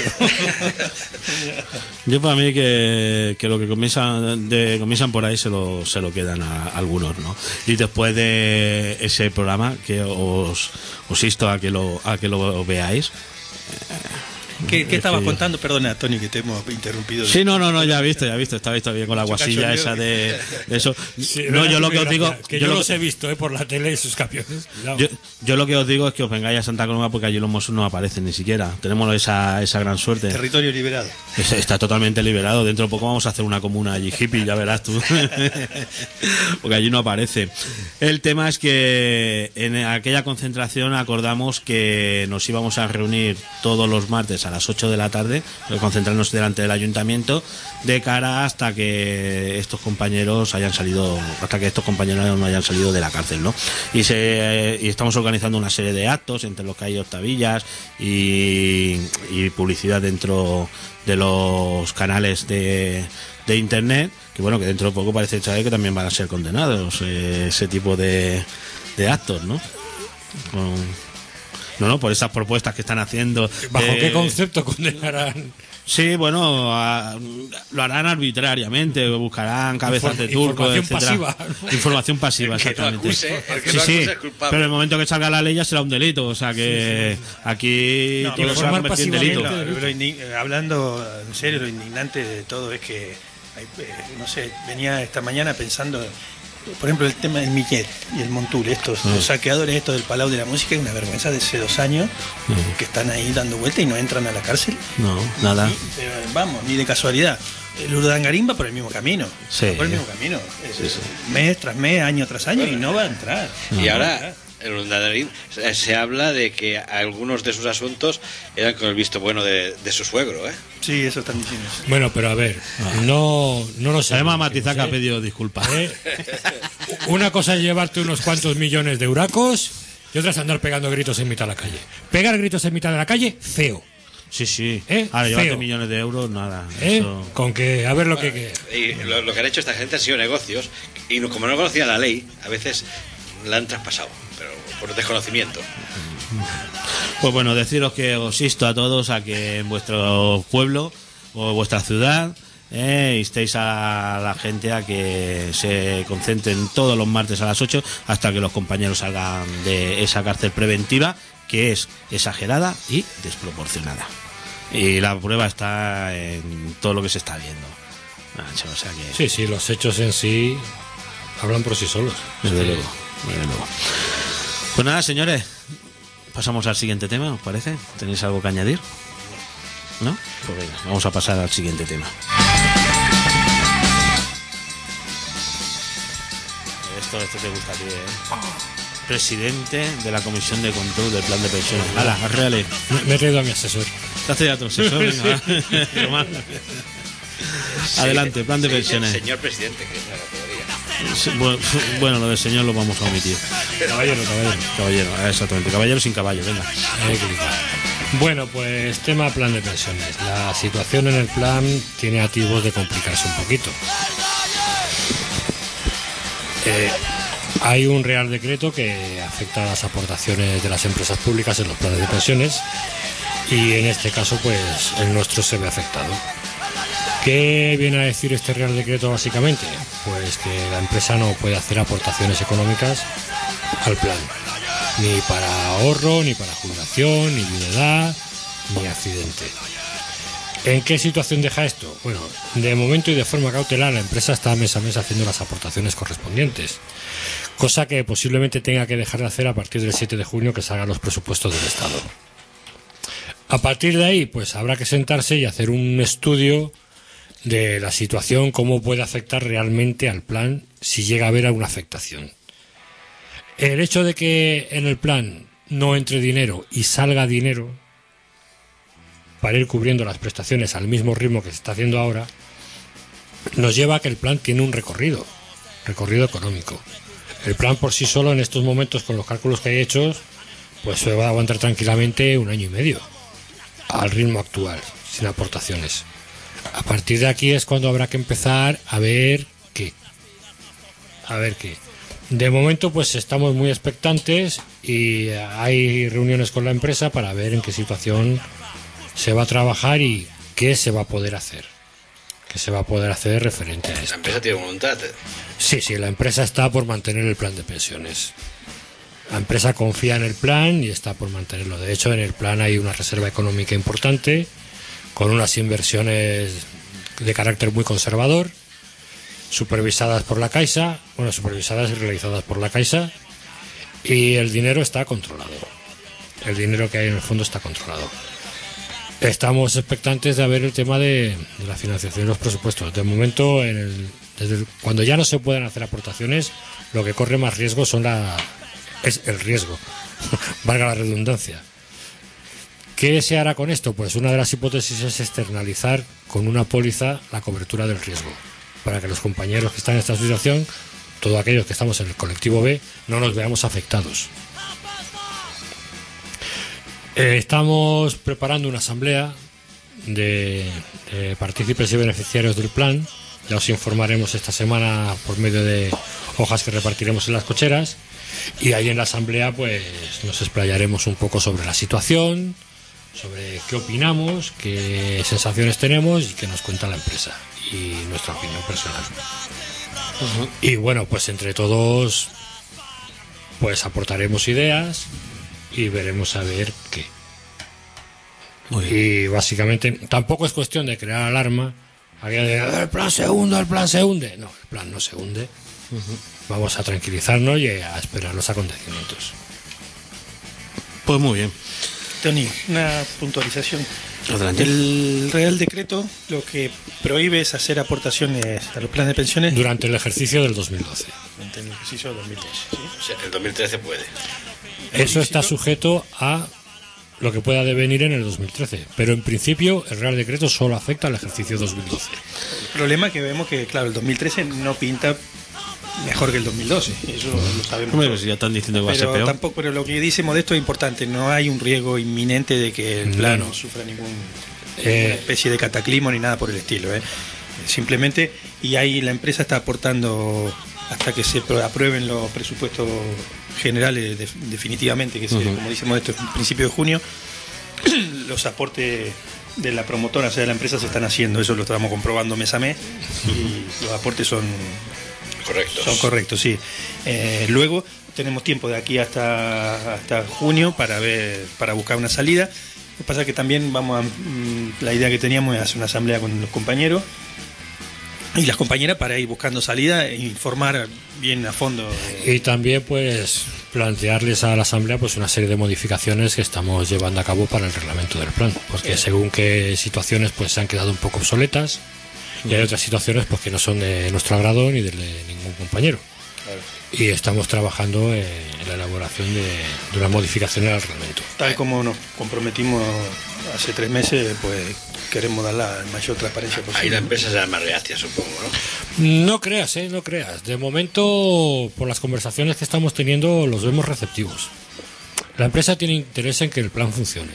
Yo para mí que lo que comienzan por ahí se lo quedan a algunos, ¿no? Y después de ese programa que os insto a que lo veáis. ¿Qué estabas contando? Perdona, Tony, que te hemos interrumpido. Sí, no, ya he visto, estaba visto bien con la guasilla esa de eso. Sí, No, verás yo lo muy que os digo, gracia, que yo los he visto por la tele, esos campeones. Cuidado. yo lo que os digo es que os vengáis a Santa Coloma porque allí los mozos no aparecen ni siquiera. Tenemos esa gran suerte. Territorio liberado. Está totalmente liberado. Dentro de poco vamos a hacer una comuna allí hippie, ya verás tú. Porque allí no aparece. El tema es que en aquella concentración acordamos que nos íbamos a reunir todos los martes a las 8 de la tarde, concentrarnos delante del ayuntamiento, de cara hasta que estos compañeros no hayan salido de la cárcel, ¿no? Y estamos organizando una serie de actos, entre los que hay octavillas y publicidad dentro de los canales de internet, que bueno, que dentro de poco parece saber que también van a ser condenados ese tipo de actos, ¿no? No, por esas propuestas que están haciendo. ¿Bajo qué concepto condenarán? Sí, bueno, lo harán arbitrariamente, buscarán cabezas de turco, Información etcétera. pasiva, ¿no? Información pasiva, El que no exactamente. acuse, el que Sí, no sí, acuse es culpable. pero en el momento que salga la ley ya será un delito, o sea que aquí No, todo se va a informar convertir en pasivamente. delito. Hablando en serio, lo indignante de todo es que, no sé, venía esta mañana pensando, por ejemplo, el tema del Millet y el Montul, los saqueadores estos del Palau de la Música, es una vergüenza de hace 2 años que están ahí dando vuelta y no entran a la cárcel. No, nada. Vamos, ni de casualidad. El Urdangarín va por el mismo camino. Sí. Va por el mismo camino. Mes tras mes, año tras año, y no va a entrar. Y ahora, en Urdangarín se habla de que algunos de sus asuntos eran con el visto bueno de su suegro, ¿eh? Sí, eso están diciendo. Bueno, pero a ver, no lo sé. Además, Matizaca ha pedido disculpas. Una cosa es llevarte unos cuantos millones de huracos y otra es andar pegando gritos en mitad de la calle. Pegar gritos en mitad de la calle, feo. Sí. ¿Eh? Ahora, llevarte Feo. millones de euros, nada. ¿Eh? Eso... Con que, a ver lo que... Y lo que han hecho esta gente han sido negocios y como no conocían la ley, a veces la han traspasado, pero por desconocimiento. Pues bueno, deciros que os insto a todos a que en vuestro pueblo o vuestra ciudad instéis a la gente a que se concentren todos los martes a las 8 hasta que los compañeros salgan de esa cárcel preventiva que es exagerada y desproporcionada. Y la prueba está en todo lo que se está viendo. O sea que... Sí, los hechos en sí hablan por sí solos. Desde luego. Pues nada, señores, pasamos al siguiente tema, ¿os parece? ¿Tenéis algo que añadir? ¿No? Pues venga, vamos a pasar al siguiente tema. Esto te gusta a ti, Presidente de la Comisión de Control del Plan de Pensiones. ¡Hala, arréale! Me he traído a mi asesor. ¿Te has traído a tu asesor? Venga, va. Adelante, Plan de Pensiones. Señor presidente, que es la categoría. Sí, bueno, lo del señor lo vamos a omitir. Caballero, exactamente. Caballero sin caballo, venga. Bueno, pues tema plan de pensiones. La situación en el plan tiene atisbos de complicarse un poquito. Hay un Real Decreto que afecta a las aportaciones de las empresas públicas en los planes de pensiones y en este caso pues el nuestro se ve afectado. ¿Qué viene a decir este Real Decreto básicamente? Pues que la empresa no puede hacer aportaciones económicas al plan, ni para ahorro, ni para jubilación, ni viudedad, ni accidente. ¿En qué situación deja esto? Bueno, de momento y de forma cautelar la empresa está mes a mes haciendo las aportaciones correspondientes, cosa que posiblemente tenga que dejar de hacer a partir del 7 de junio que salgan los presupuestos del Estado. A partir de ahí, pues habrá que sentarse y hacer un estudio de la situación, cómo puede afectar realmente al plan si llega a haber alguna afectación. El hecho de que en el plan no entre dinero y salga dinero para ir cubriendo las prestaciones al mismo ritmo que se está haciendo ahora, nos lleva a que el plan tiene un recorrido económico. El plan por sí solo en estos momentos, con los cálculos que hay hechos, pues se va a aguantar tranquilamente 1 año y medio al ritmo actual, sin aportaciones. A partir de aquí es cuando habrá que empezar a ver qué. De momento pues estamos muy expectantes y hay reuniones con la empresa para ver en qué situación se va a trabajar y qué se va a poder hacer. ¿Qué se va a poder hacer referente a La esto? empresa tiene voluntad. Sí, la empresa está por mantener el plan de pensiones. La empresa confía en el plan y está por mantenerlo. De hecho, en el plan hay una reserva económica importante, con unas inversiones de carácter muy conservador, supervisadas por la Caixa, supervisadas y realizadas por la Caixa, y el dinero está controlado. El dinero que hay en el fondo está controlado. Estamos expectantes de ver el tema de la financiación de los presupuestos. De momento, cuando ya no se puedan hacer aportaciones, lo que corre más riesgo es el riesgo, valga la redundancia. ¿Qué se hará con esto? Pues una de las hipótesis es externalizar con una póliza la cobertura del riesgo, para que los compañeros que están en esta situación, todos aquellos que estamos en el colectivo B, no nos veamos afectados. Estamos preparando una asamblea de partícipes y beneficiarios del plan. Ya os informaremos esta semana por medio de hojas que repartiremos en las cocheras, y ahí en la asamblea pues nos explayaremos un poco sobre la situación, sobre qué opinamos, qué sensaciones tenemos y qué nos cuenta la empresa y nuestra opinión personal. Y bueno, pues entre todos pues aportaremos ideas y veremos a ver qué. Y básicamente tampoco es cuestión de crear alarma, el plan se hunde. No, el plan no se hunde. Vamos a tranquilizarnos y a esperar los acontecimientos. Pues muy bien. Tony, una puntualización. Adelante. El Real Decreto lo que prohíbe es hacer aportaciones a los planes de pensiones Durante el ejercicio del 2012. durante el ejercicio de 2012. ¿sí? O sea, el 2013 puede. Eso está sujeto a lo que pueda devenir en el 2013, pero en principio el Real Decreto solo afecta al ejercicio 2012. El problema es que vemos que, claro, el 2013 no pinta mejor que el 2012, eso lo sabemos. Hombre, todos. pues ya están diciendo que va a ser Pero peor. tampoco, pero lo que dice Modesto es importante, no hay un riesgo inminente de que el plan No. no sufra ninguna especie de cataclismo ni nada por el estilo. Simplemente, y ahí la empresa está aportando hasta que se aprueben los presupuestos generales definitivamente, que como dice Modesto, en principio de junio, los aportes de la promotora, o sea, de la empresa se están haciendo, eso lo estamos comprobando mes a mes, y los aportes son correctos, sí. Luego tenemos tiempo de aquí hasta junio para buscar una salida. Lo que pasa es que también la idea que teníamos es hacer una asamblea con los compañeros y las compañeras para ir buscando salida e informar bien a fondo. Y también pues plantearles a la asamblea pues una serie de modificaciones que estamos llevando a cabo para el reglamento del plan, porque según qué situaciones pues se han quedado un poco obsoletas y hay otras situaciones pues que no son de nuestro agrado ni de ningún compañero. Claro. Y estamos trabajando en la elaboración de una modificación al reglamento. Tal como nos comprometimos hace 3 meses, pues queremos dar la mayor transparencia posible. Ahí la empresa será más reacia, supongo, ¿no? No creas, no creas. De momento, por las conversaciones que estamos teniendo, los vemos receptivos. La empresa tiene interés en que el plan funcione.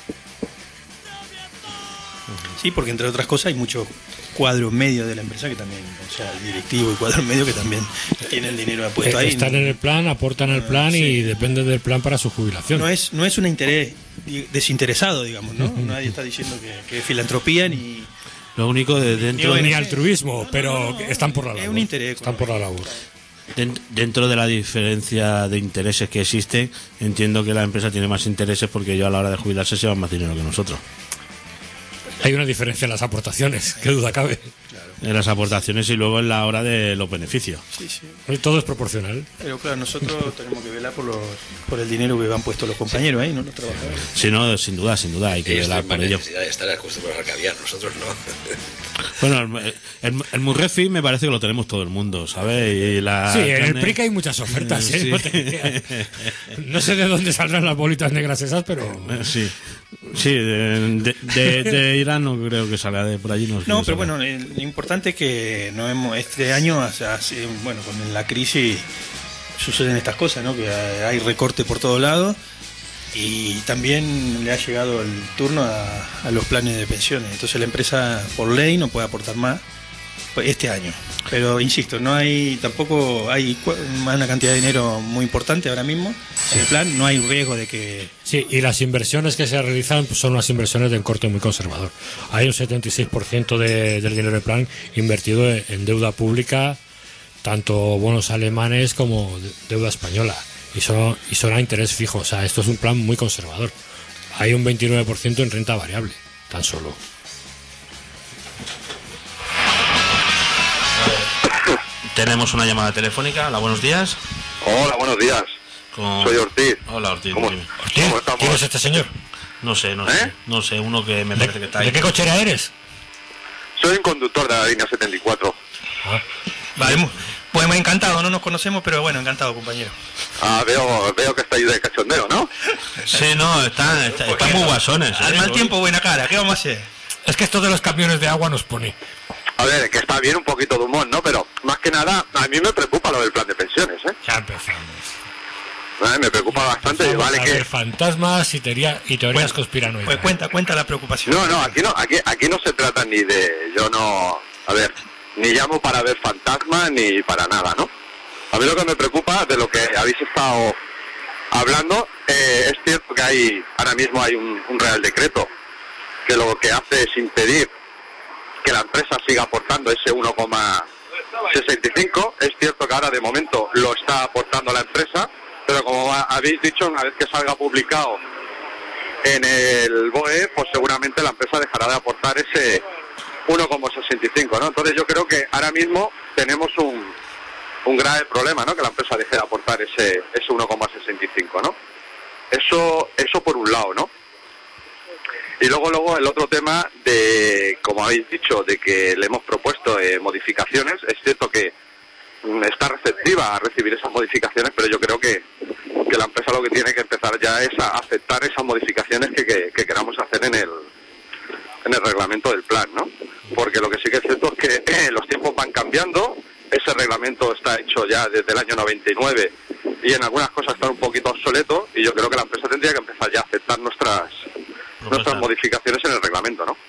Sí, porque entre otras cosas hay mucho cuadro medio de la empresa que también, o sea, el directivo y cuadro medio que también tiene el dinero puesto ahí. Están en el plan, aportan al plan sí. y dependen del plan para su jubilación. No es un interés desinteresado, digamos, ¿no? Nadie está diciendo que es filantropía ni... Lo único de dentro Ni altruismo, pero están por la labor. Es un interés. Están por la labor. dentro de la diferencia de intereses que existe, entiendo que la empresa tiene más intereses porque ellos a la hora de jubilarse se van más dinero que nosotros. Hay una diferencia en las aportaciones, qué duda cabe. En las aportaciones y luego en la hora de los beneficios. Sí, sí. Todo es proporcional. Pero claro, nosotros tenemos que velar por el dinero que van puestos los compañeros ahí, ¿no? Los trabajadores. Si no, sin duda, hay que Ellos velar tienen por más ello. necesidad de estar acostumbrados al caviar, nosotros no. Bueno, el Murrefi me parece que lo tenemos todo el mundo, ¿sabes? Y la Sí, en el carne- PRIC hay muchas ofertas, ¿eh? Sí. No te creas. No sé de dónde saldrán las bolitas negras esas, pero... Sí, sí, de Irán no creo que salga de por allí. No, No, pero bueno, lo importante es que no hemos, este año, bueno, con la crisis suceden estas cosas, ¿no? Que hay recorte por todos lados y también le ha llegado el turno a los planes de pensiones. Entonces la empresa, por ley, no puede aportar más este año. Pero insisto, no hay, tampoco hay una cantidad de dinero muy importante ahora mismo en el plan, no hay riesgo de que... Sí, y las inversiones que se realizan pues, son unas inversiones de corte muy conservador. Hay un 76% del dinero del plan invertido en deuda pública, tanto bonos alemanes como deuda española, y son a interés fijo. O sea, esto es un plan muy conservador. Hay un 29% en renta variable, tan solo. Tenemos una llamada telefónica. Hola, buenos días. Hola, buenos días. Soy Ortiz. Hola, Ortiz. ¿Cómo dime. estamos? ¿Quién es este señor? No sé, no sé, uno que me parece que está ahí. ¿De qué cochera eres? Soy un conductor de la línea 74. Vale, pues encantado, no nos conocemos, pero bueno, encantado, compañero. Ah, veo que estáis de cachondeo, ¿no? Sí, no, están muy guasones. Al mal tiempo, buena cara, ¿qué vamos a hacer? Es que esto de los camiones de agua nos pone. A ver, que está bien un poquito de humor, ¿no? Pero más que nada, a mí me preocupa lo del plan de pensiones, ¿eh? Ya empezamos. Me preocupa bastante. Vamos Vale a que... ver fantasmas y teorías conspiranoicas. Pues cuenta la preocupación. No, aquí no se trata ni de... Yo no... A ver, ni llamo para ver fantasmas ni para nada, ¿no? A mí lo que me preocupa de lo que habéis estado hablando, es cierto que ahora mismo hay un Real Decreto que lo que hace es impedir que la empresa siga aportando ese 1,65. Es cierto que ahora de momento lo está aportando la empresa, pero como habéis dicho, una vez que salga publicado en el BOE, pues seguramente la empresa dejará de aportar ese 1,65, ¿no? Entonces yo creo que ahora mismo tenemos un grave problema, ¿no? Que la empresa deje de aportar ese 1,65, ¿no? Eso por un lado, ¿no? Y luego el otro tema de, como habéis dicho, de que le hemos propuesto modificaciones. Es cierto que está receptiva a recibir esas modificaciones, pero yo creo que la empresa lo que tiene que empezar ya es a aceptar esas modificaciones que queramos hacer en el reglamento del plan, ¿no? Porque lo que sí que es cierto es que los tiempos van cambiando. Ese reglamento está hecho ya desde el año 99 y en algunas cosas está un poquito obsoleto, y yo creo que la empresa tendría que empezar ya a aceptar nuestras modificaciones en el reglamento, ¿no?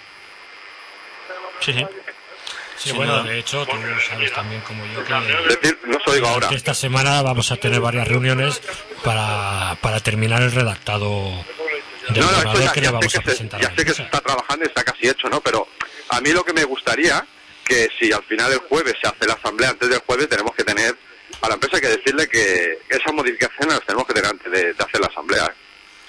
Sí, sí. Sí, bueno, de hecho, tú sabes también como yo que... Decir, no os oigo ahora. Esta semana vamos a tener varias reuniones para terminar el redactado del borrador que le vamos a presentar. Ya sé que se está trabajando y está casi hecho, ¿no? Pero a mí lo que me gustaría, que si al final del jueves se hace la asamblea, antes del jueves tenemos que tener a la empresa que decirle que esas modificaciones las tenemos que tener antes de hacer la asamblea, ¿eh?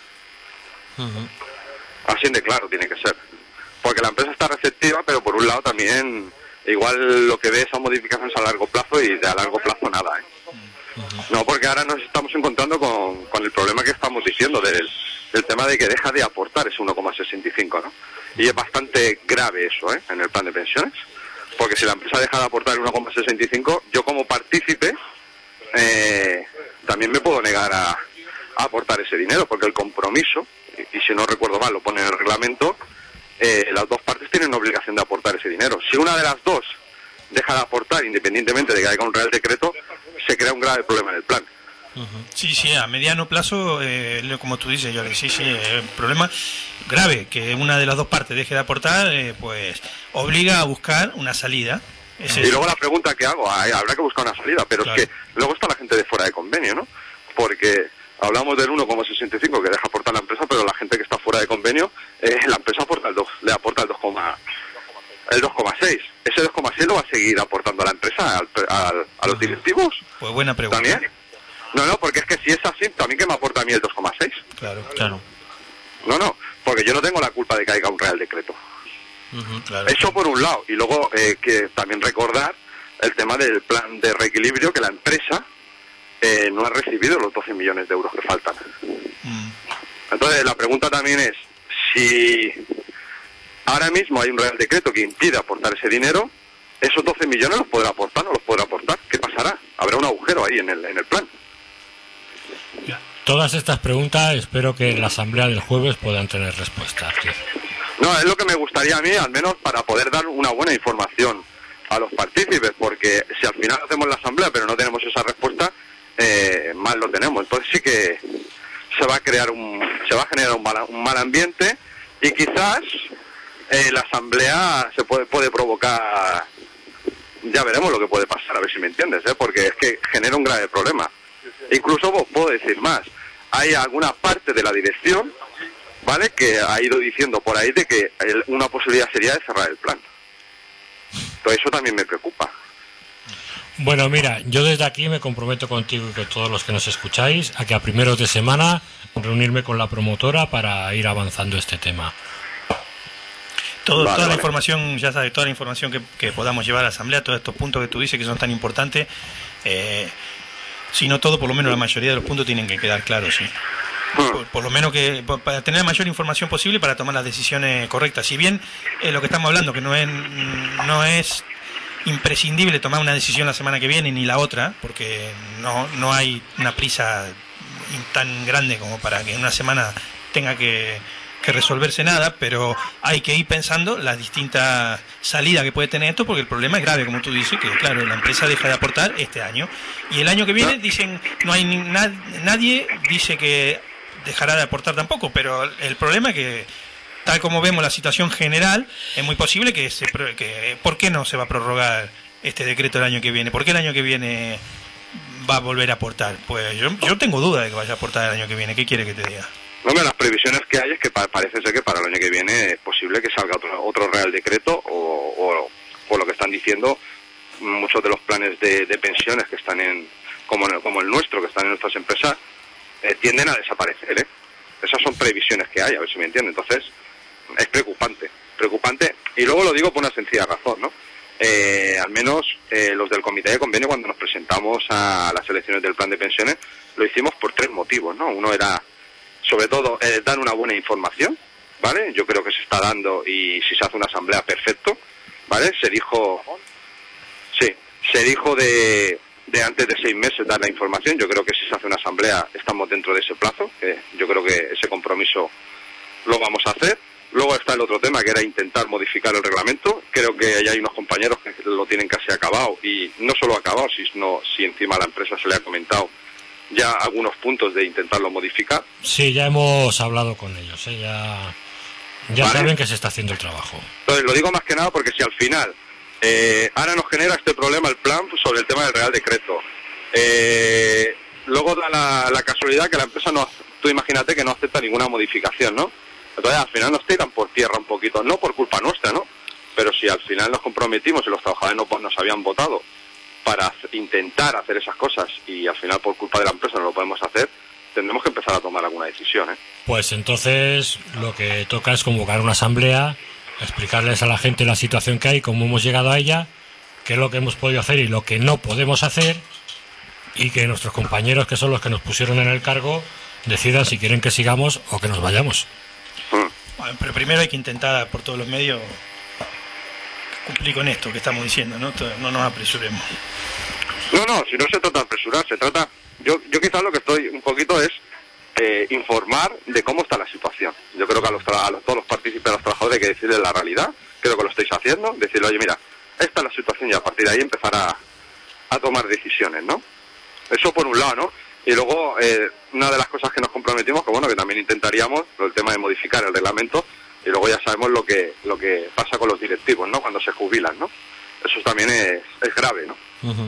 Así de claro tiene que ser, porque la empresa está receptiva, pero por un lado también igual lo que ve esas modificaciones a largo plazo, y de a largo plazo nada, ¿eh? No, porque ahora nos estamos encontrando con el problema que estamos diciendo del tema de que deja de aportar ese 1,65, ¿no? Y es bastante grave eso, ¿eh? En el plan de pensiones, porque si la empresa deja de aportar el 1,65, yo como partícipe también me puedo negar a aportar ese dinero, porque el compromiso, y si no recuerdo mal, lo pone en el reglamento, las dos partes tienen obligación de aportar ese dinero. Si una de las dos deja de aportar, independientemente de que haya un Real Decreto, se crea un grave problema en el plan. Sí, a mediano plazo, como tú dices, Jordi, sí, problema grave, que una de las dos partes deje de aportar, pues obliga a buscar una salida. Y luego la pregunta que hago, habrá que buscar una salida, pero claro. Es que luego está la gente de fuera de convenio, ¿no? Porque hablamos del 1,65 que deja aportar la empresa, pero la gente que está fuera de convenio, la empresa aporta le aporta el 2,6. ¿Ese 2,6 lo va a seguir aportando a la empresa, a los directivos? Pues buena pregunta. ¿También? No, porque es que si es así, también que me aporta a mí el 2,6. Claro. No, porque yo no tengo la culpa de que haya un Real Decreto. Claro. Eso por un lado. Y luego que también recordar el tema del plan de reequilibrio, que la empresa no ha recibido los 12 millones de euros que faltan. Entonces la pregunta también es, si ahora mismo hay un Real Decreto que impide aportar ese dinero, esos 12 millones los podrá aportar, no los podrá aportar. ¿Qué pasará? Habrá un agujero ahí en el plan. Todas estas preguntas espero que en la asamblea del jueves puedan tener respuesta. Sí. No, es lo que me gustaría a mí, al menos para poder dar una buena información a los partícipes, porque si al final hacemos la asamblea pero no tenemos esa respuesta, mal lo tenemos. Entonces sí que se va a generar un mal ambiente y quizás la asamblea se puede provocar, ya veremos lo que puede pasar, a ver si me entiendes, porque es que genera un grave problema. Incluso puedo decir más, hay alguna parte de la dirección, ¿vale?, que ha ido diciendo por ahí de que una posibilidad sería de cerrar el plan. Entonces eso también me preocupa. Bueno, mira, yo desde aquí me comprometo contigo y con todos los que nos escucháis a que a primeros de semana reunirme con la promotora para ir avanzando este tema. Toda la información, ya sabes, toda la información que podamos llevar a la asamblea, todos estos puntos que tú dices que son tan importantes, si no todo, por lo menos la mayoría de los puntos tienen que quedar claros, sí. Por lo menos para tener la mayor información posible para tomar las decisiones correctas. Si bien lo que estamos hablando, que no es imprescindible tomar una decisión la semana que viene ni la otra, porque no hay una prisa tan grande como para que en una semana tenga que resolverse nada, pero hay que ir pensando las distintas salidas que puede tener esto, porque el problema es grave, como tú dices, que claro, la empresa deja de aportar este año y el año que viene dicen no hay nadie dice que dejará de aportar tampoco, pero el problema es que tal como vemos la situación general, es muy posible que ¿por qué no se va a prorrogar este decreto el año que viene? ¿Por qué el año que viene va a volver a aportar? Pues yo tengo duda de que vaya a aportar el año que viene. ¿Qué quiere que te diga? No, las previsiones que hay es que parece ser que para el año que viene es posible que salga otro Real Decreto o lo que están diciendo muchos de los planes de pensiones que están como el nuestro, que están en nuestras empresas, tienden a desaparecer, Esas son previsiones que hay, a ver si me entiende. Entonces, es preocupante, y luego lo digo por una sencilla razón, ¿no? Al menos los del comité de convenio, cuando nos presentamos a las elecciones del plan de pensiones, lo hicimos por 3 motivos, ¿no? Uno era, sobre todo, dar una buena información, ¿vale? Yo creo que se está dando, y si se hace una asamblea, perfecto, ¿vale? Se dijo de antes de 6 meses dar la información. Yo creo que si se hace una asamblea estamos dentro de ese plazo, yo creo que ese compromiso lo vamos a hacer. Luego está el otro tema, que era intentar modificar el reglamento. Creo que ya hay unos compañeros que lo tienen casi acabado, y no solo acabado, si encima a la empresa se le ha comentado ya algunos puntos de intentarlo modificar. Sí, ya hemos hablado con ellos, ya ¿vale? Saben que se está haciendo el trabajo. Entonces lo digo más que nada porque si al final ahora nos genera este problema el plan sobre el tema del Real Decreto, luego da la casualidad que la empresa tú imagínate que no acepta ninguna modificación, ¿no? Entonces al final nos tiran por tierra un poquito, no por culpa nuestra, ¿no? Pero si al final nos comprometimos y los trabajadores nos habían votado para intentar hacer esas cosas y al final por culpa de la empresa no lo podemos hacer, tendremos que empezar a tomar alguna decisión, Pues entonces lo que toca es convocar una asamblea, explicarles a la gente la situación que hay, cómo hemos llegado a ella, qué es lo que hemos podido hacer y lo que no podemos hacer, y que nuestros compañeros, que son los que nos pusieron en el cargo, decidan si quieren que sigamos o que nos vayamos. Bueno, pero primero hay que intentar por todos los medios cumplir con esto que estamos diciendo, no nos apresuremos. No, si no se trata de apresurar, se trata... Yo quizás lo que estoy un poquito es informar de cómo está la situación. Yo creo que a todos los partícipes, a los trabajadores, hay que decirles la realidad. Creo que lo estáis haciendo, decirle, oye, mira, esta es la situación, y a partir de ahí empezar a tomar decisiones, ¿no? Eso por un lado, ¿no? Y luego, una de las cosas que nos comprometimos, que también intentaríamos, el tema de modificar el reglamento, y luego ya sabemos lo que pasa con los directivos, ¿no? Cuando se jubilan, ¿no? Eso también es grave, ¿no? Uh-huh.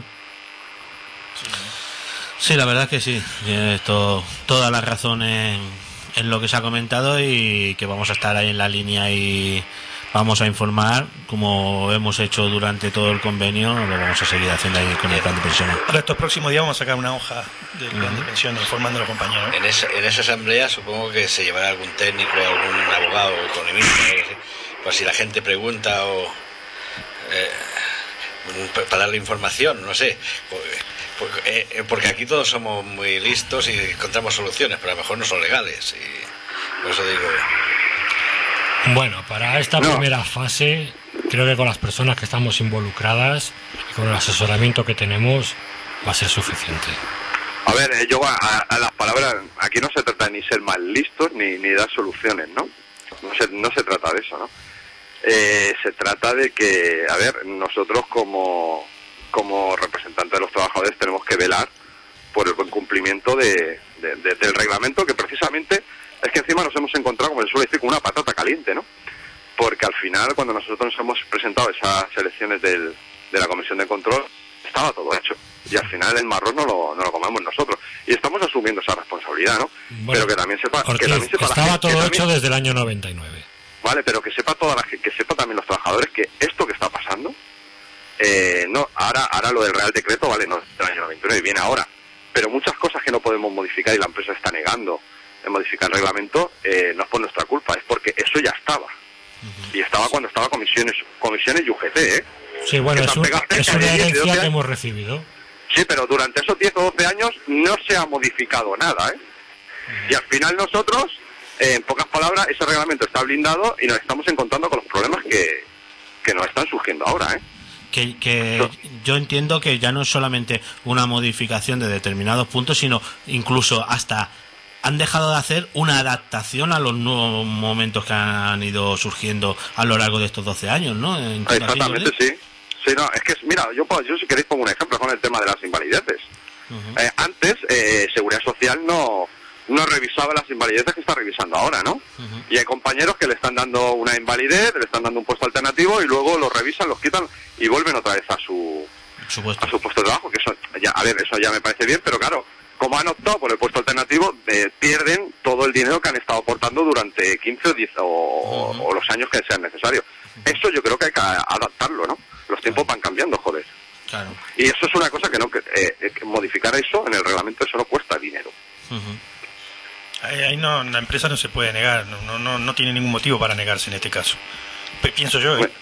Sí, la verdad que sí. Tienes toda la razón en lo que se ha comentado, y que vamos a estar ahí en la línea y vamos a informar, como hemos hecho durante todo el convenio, lo vamos a seguir haciendo ahí con el plan de pensiones. Ahora estos próximos días vamos a sacar una hoja del plan de pensiones informando a los compañeros. En esa asamblea supongo que se llevará algún técnico, algún abogado, economista, pues si la gente pregunta o para darle información, no sé. Porque aquí todos somos muy listos y encontramos soluciones, pero a lo mejor no son legales. Y por eso digo... Bueno, para esta No. primera fase, creo que con las personas que estamos involucradas y con el asesoramiento que tenemos va a ser suficiente. A ver, yo a las palabras, aquí no se trata ni ser más listos ni dar soluciones, ¿no? No se trata de eso, ¿no? Se trata de que, a ver, nosotros como representantes de los trabajadores tenemos que velar por el buen cumplimiento del reglamento, que precisamente es que encima nos hemos encontrado, como se suele decir, con una patata caliente, ¿no? Porque al final, cuando nosotros nos hemos presentado esas elecciones de la Comisión de Control, estaba todo hecho. Y al final el marrón no lo comemos nosotros. Y estamos asumiendo esa responsabilidad, ¿no? Bueno, pero que también sepa... Ortiz, que también sepa estaba la gente, todo que hecho también- desde el año 99. Vale, pero que sepa que sepa también los trabajadores que esto que está pasando, no, ahora lo del Real Decreto, vale, no es del año 99, viene ahora, pero muchas cosas que no podemos modificar y la empresa está negando en modificar el reglamento, no es por nuestra culpa, es porque eso ya estaba. Y estaba cuando estaba comisiones y UGT, ¿eh? Sí, bueno, Que es, se han pegado es cerca una de 10 y 12 herencia que años. hemos recibido. Sí, pero durante esos 10 o 12 años no se ha modificado nada, ¿eh? Y al final nosotros, en pocas palabras, ese reglamento está blindado y nos estamos encontrando con los problemas que nos están surgiendo ahora, ¿eh? Que yo entiendo que ya no es solamente una modificación de determinados puntos, sino incluso hasta han dejado de hacer una adaptación a los nuevos momentos que han ido surgiendo a lo largo de estos 12 años, ¿no? Entiendo así, Exactamente, Jordi. sí. Sí, no, es que, mira, yo si queréis pongo un ejemplo con el tema de las invalideces. Antes, Seguridad Social no revisaba las invalideces que está revisando ahora, ¿no? Y hay compañeros que le están dando una invalidez, le están dando un puesto alternativo y luego lo revisan, los quitan y vuelven otra vez a su puesto de trabajo, que eso ya, a ver, eso ya me parece bien, pero claro, como han optado por el puesto alternativo, pierden todo el dinero que han estado aportando durante 15 o 10 o los años que sean necesarios. Eso yo creo que hay que adaptarlo, ¿no? Los tiempos van cambiando, joder. Claro. Y eso es una cosa que modificar eso en el reglamento, eso no cuesta dinero. Ahí no, la empresa no se puede negar, no tiene ningún motivo para negarse en este caso. Pienso yo, ¿eh?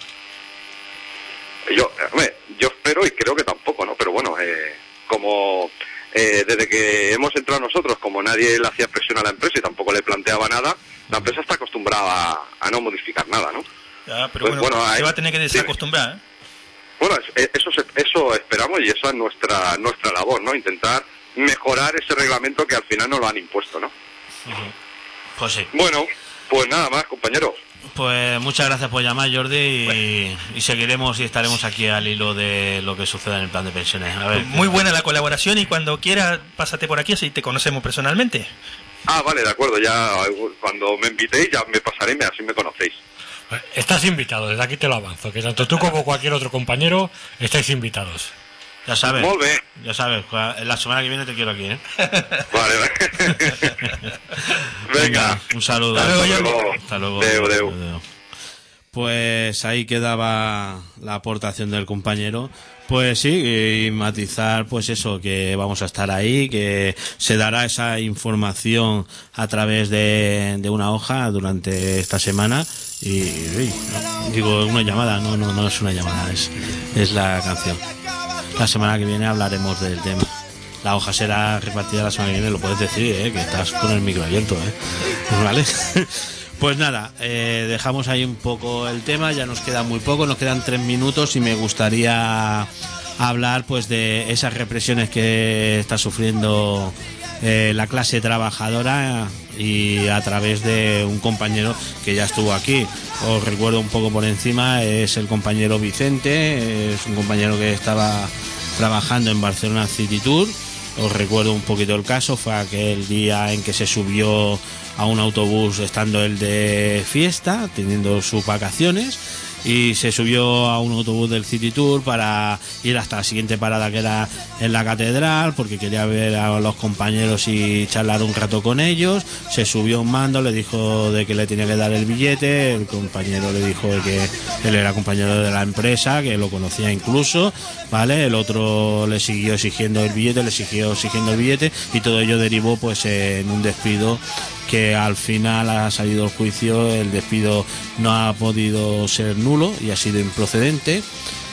Yo espero y creo que tampoco, ¿no? Pero bueno, como desde que hemos entrado nosotros, como nadie le hacía presión a la empresa y tampoco le planteaba nada, la empresa está acostumbrada a no modificar nada, ¿no? Ya, pero Pues bueno, bueno, se va a tener que desacostumbrar, ¿eh? Bueno, eso esperamos y esa es nuestra labor, ¿no? Intentar mejorar ese reglamento que al final nos lo han impuesto, ¿no? Pues sí. Bueno, pues nada más, compañeros. Pues muchas gracias por llamar, Jordi, y seguiremos y estaremos aquí al hilo de lo que suceda en el plan de pensiones. A ver. Muy buena la colaboración y cuando quiera pásate por aquí así te conocemos personalmente. Ah, vale, de acuerdo, ya cuando me invitéis ya me pasaré, así me conocéis. Estás invitado, desde aquí te lo avanzo, que tanto tú como cualquier otro compañero estáis invitados. Ya sabes, Muy bien. ya sabes, la semana que viene te quiero aquí, ¿eh? Vale. Venga. Un saludo. Hasta luego. Hasta luego. Adeu, adeu. Adeu. Pues ahí quedaba la aportación del compañero. Pues sí, y matizar pues eso, que vamos a estar ahí, que se dará esa información a través de una hoja durante esta semana. Y digo, una llamada, no es una llamada, es la canción. La semana que viene hablaremos del tema. La hoja será repartida la semana que viene, lo puedes decir, que estás con el micro abierto, ¿vale? Pues nada, dejamos ahí un poco el tema, ya nos queda muy poco, nos quedan 3 minutos y me gustaría hablar pues de esas represiones que está sufriendo la clase trabajadora y a través de un compañero que ya estuvo aquí. Os recuerdo un poco por encima, es el compañero Vicente, es un compañero que estaba trabajando en Barcelona City Tour. Os recuerdo un poquito el caso, fue aquel día en que se subió a un autobús estando él de fiesta, teniendo sus vacaciones, y se subió a un autobús del City Tour para ir hasta la siguiente parada, que era en la Catedral, porque quería ver a los compañeros y charlar un rato con ellos. Se subió a un mando, le dijo de que le tenía que dar el billete, el compañero le dijo de que él era compañero de la empresa, que lo conocía incluso, ¿vale? El otro le siguió exigiendo el billete, y todo ello derivó pues en un despido que al final ha salido el juicio. El despido no ha podido ser nulo y ha sido improcedente,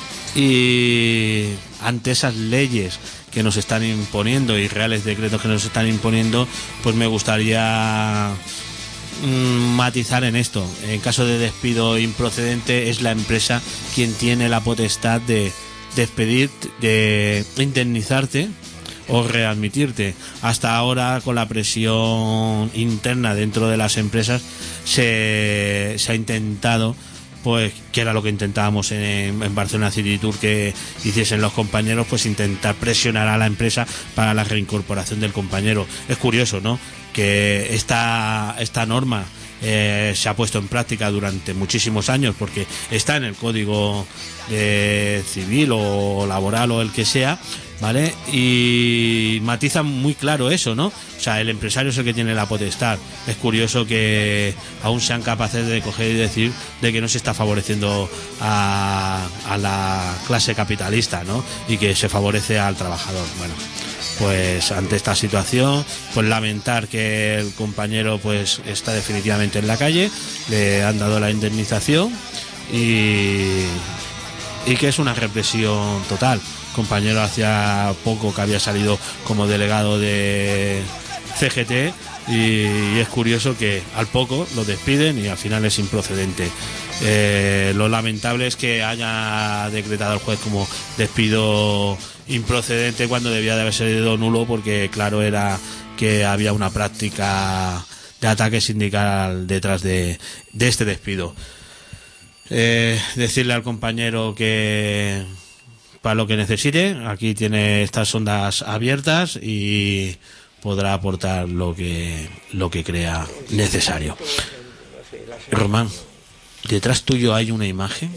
y ante esas leyes que nos están imponiendo y reales decretos que nos están imponiendo, pues me gustaría matizar en esto. En caso de despido improcedente, es la empresa quien tiene la potestad de despedir, de indemnizarte o readmitirte. Hasta ahora, con la presión interna dentro de las empresas, se ha intentado, pues, que era lo que intentábamos en Barcelona City Tour que hiciesen los compañeros, pues intentar presionar a la empresa para la reincorporación del compañero. Es curioso, ¿no?, que esta norma se ha puesto en práctica durante muchísimos años, porque está en el código civil o laboral o el que sea, ¿vale? Y matiza muy claro eso, ¿no? O sea, el empresario es el que tiene la potestad. Es curioso que aún sean capaces de coger y decir de que no se está favoreciendo a la clase capitalista, ¿no? Y que se favorece al trabajador. Bueno, pues ante esta situación, pues lamentar que el compañero pues está definitivamente en la calle, le han dado la indemnización y que es una represión total. Compañero hacía poco que había salido como delegado de CGT y es curioso que al poco lo despiden y al final es improcedente. Lo lamentable es que haya decretado el juez como despido improcedente cuando debía de haber sido nulo, porque claro era que había una práctica de ataque sindical detrás de este despido. Decirle al compañero que para lo que necesite, aquí tiene estas ondas abiertas y podrá aportar lo que crea necesario. Román, detrás tuyo hay una imagen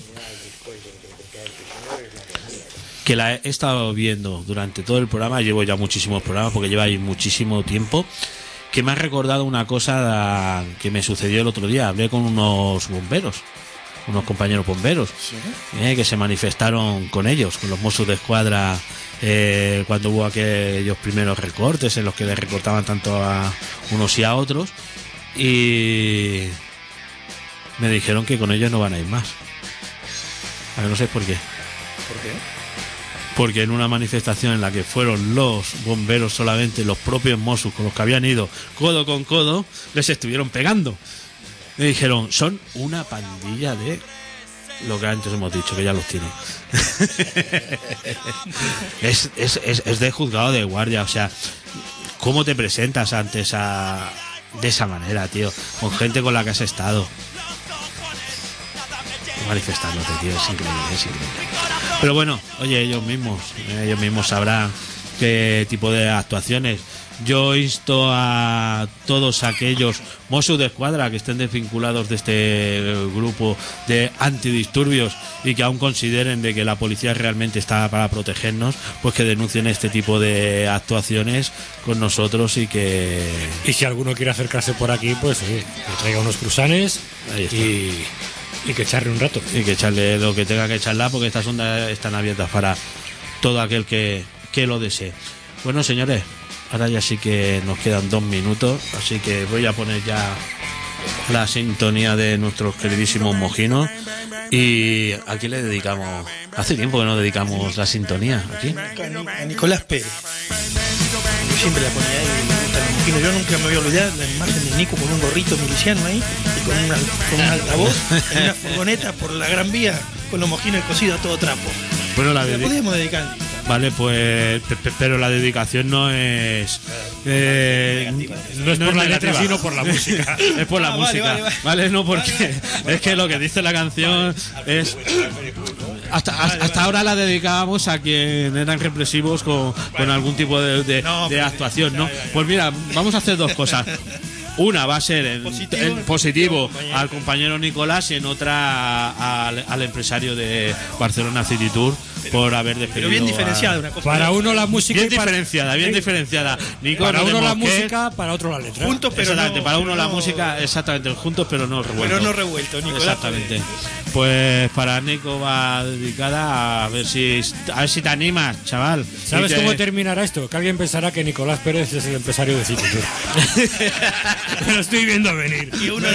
que la he estado viendo durante todo el programa. Llevo ya muchísimos programas porque lleva ahí muchísimo tiempo, que me ha recordado una cosa que me sucedió el otro día. Hablé con unos bomberos, unos compañeros bomberos, ¿sí?, que se manifestaron con ellos, con los Mossos de Escuadra, cuando hubo aquellos primeros recortes en los que les recortaban tanto a unos y a otros, y me dijeron que con ellos no van a ir más. A ver, no sé por qué. ¿Por qué? Porque en una manifestación en la que fueron los bomberos solamente, los propios Mossos con los que habían ido codo con codo, les estuvieron pegando. Me dijeron, son una pandilla de lo que antes hemos dicho, que ya los tienen. es de juzgado de guardia. O sea, ¿cómo te presentas ante de esa manera, tío? Con gente con la que has estado manifestándote, tío. Es increíble, es increíble. Pero bueno, oye, ellos mismos sabrán qué tipo de actuaciones. Yo insto a todos aquellos Mossos de Escuadra que estén desvinculados de este grupo de antidisturbios y que aún consideren de que la policía realmente está para protegernos, pues que denuncien este tipo de actuaciones con nosotros y que... Y si alguno quiere acercarse por aquí, pues que traiga unos cruzanes y que charle un rato. Y que echarle lo que tenga que charlar, porque estas ondas están abiertas para todo aquel que lo desee. Bueno, señores, ahora ya sí que nos quedan 2 minutos, así que voy a poner ya la sintonía de nuestros queridísimos mojinos. Y aquí le dedicamos, hace tiempo que no dedicamos la sintonía aquí a Nicolás Pérez. Yo siempre la ponía ahí, me gusta el mojino. Yo nunca me voy a olvidar la imagen de Nico con un gorrito miliciano ahí y con un altavoz en una furgoneta por la Gran Vía con los mojinos cocidos a todo trapo. Bueno, la podemos dedicar. Vale, pues, pero la dedicación no es no es por la letra, sino por la música. Es por la música, vale, no porque es que lo que dice la canción es hasta ahora la dedicábamos a quien eran represivos con algún tipo de actuación, ¿no? Pues mira, vamos a hacer 2 cosas. Una va a ser en positivo al compañero Nicolás y en otra al empresario de Barcelona City Tour por haber despedido. Pero bien diferenciada una cosa. Para uno la música bien diferenciada. Nico, para uno la música, para otro la letra. Juntos pero exactamente, no, para uno la música, exactamente, juntos pero no revueltos. Pero no revuelto, Nicolás. Exactamente. Pues para Nico va dedicada a ver si te animas, chaval. ¿Sabes cómo terminará esto? Que alguien pensará que Nicolás Pérez es el empresario de City Tour. Me lo estoy viendo venir.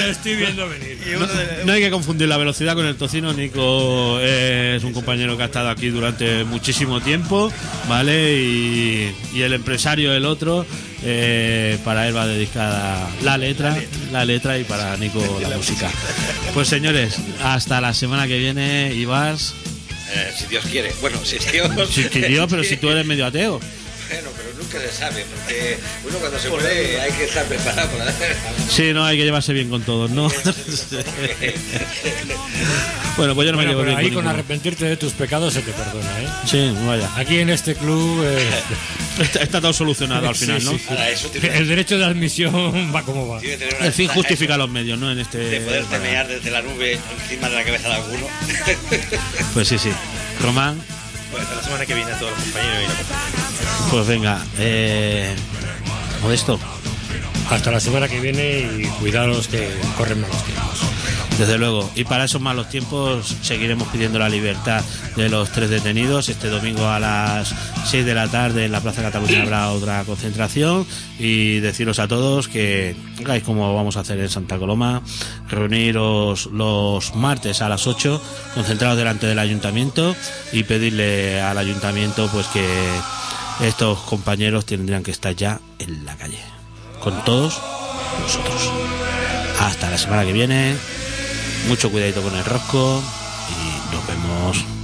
No hay que confundir la velocidad con el tocino. Nico es un compañero que ha estado aquí durante muchísimo tiempo, ¿vale? Y el empresario, el otro, Para él va dedicada la letra y para Nico la música. Pues señores, hasta la semana que viene, Ibars. Si Dios quiere. Bueno, si Dios... Pero si tú eres medio ateo. Bueno, pero nunca se sabe, porque uno cuando se muere hay que estar preparado para... Sí, no, hay que llevarse bien con todos, ¿no? Bueno, pues yo no me llevo bien ahí con con arrepentirte de tus pecados se te perdona, ¿eh? Sí, vaya. Aquí en este club... Está todo solucionado al final, ¿no? Sí. El derecho de admisión va como va. El fin justifica los medios, ¿no? En este... De poderte mear desde la nube encima de la cabeza de alguno. Pues sí. Román. Pues hasta la semana que viene a todos los compañeros y la compañera. Pues venga, Modesto. Hasta la semana que viene y cuidaros que corren malos tiempos. Desde luego. Y para esos malos tiempos seguiremos pidiendo la libertad de los 3 detenidos. Este domingo a las 6 de la tarde en la Plaza Cataluña habrá otra concentración. Y deciros a todos que hagáis como vamos a hacer en Santa Coloma. Reuniros los martes a las 8, concentrados delante del ayuntamiento, y pedirle al ayuntamiento pues que estos compañeros tendrían que estar ya en la calle con todos nosotros. Hasta la semana que viene. Mucho cuidadito con el rosco y nos vemos.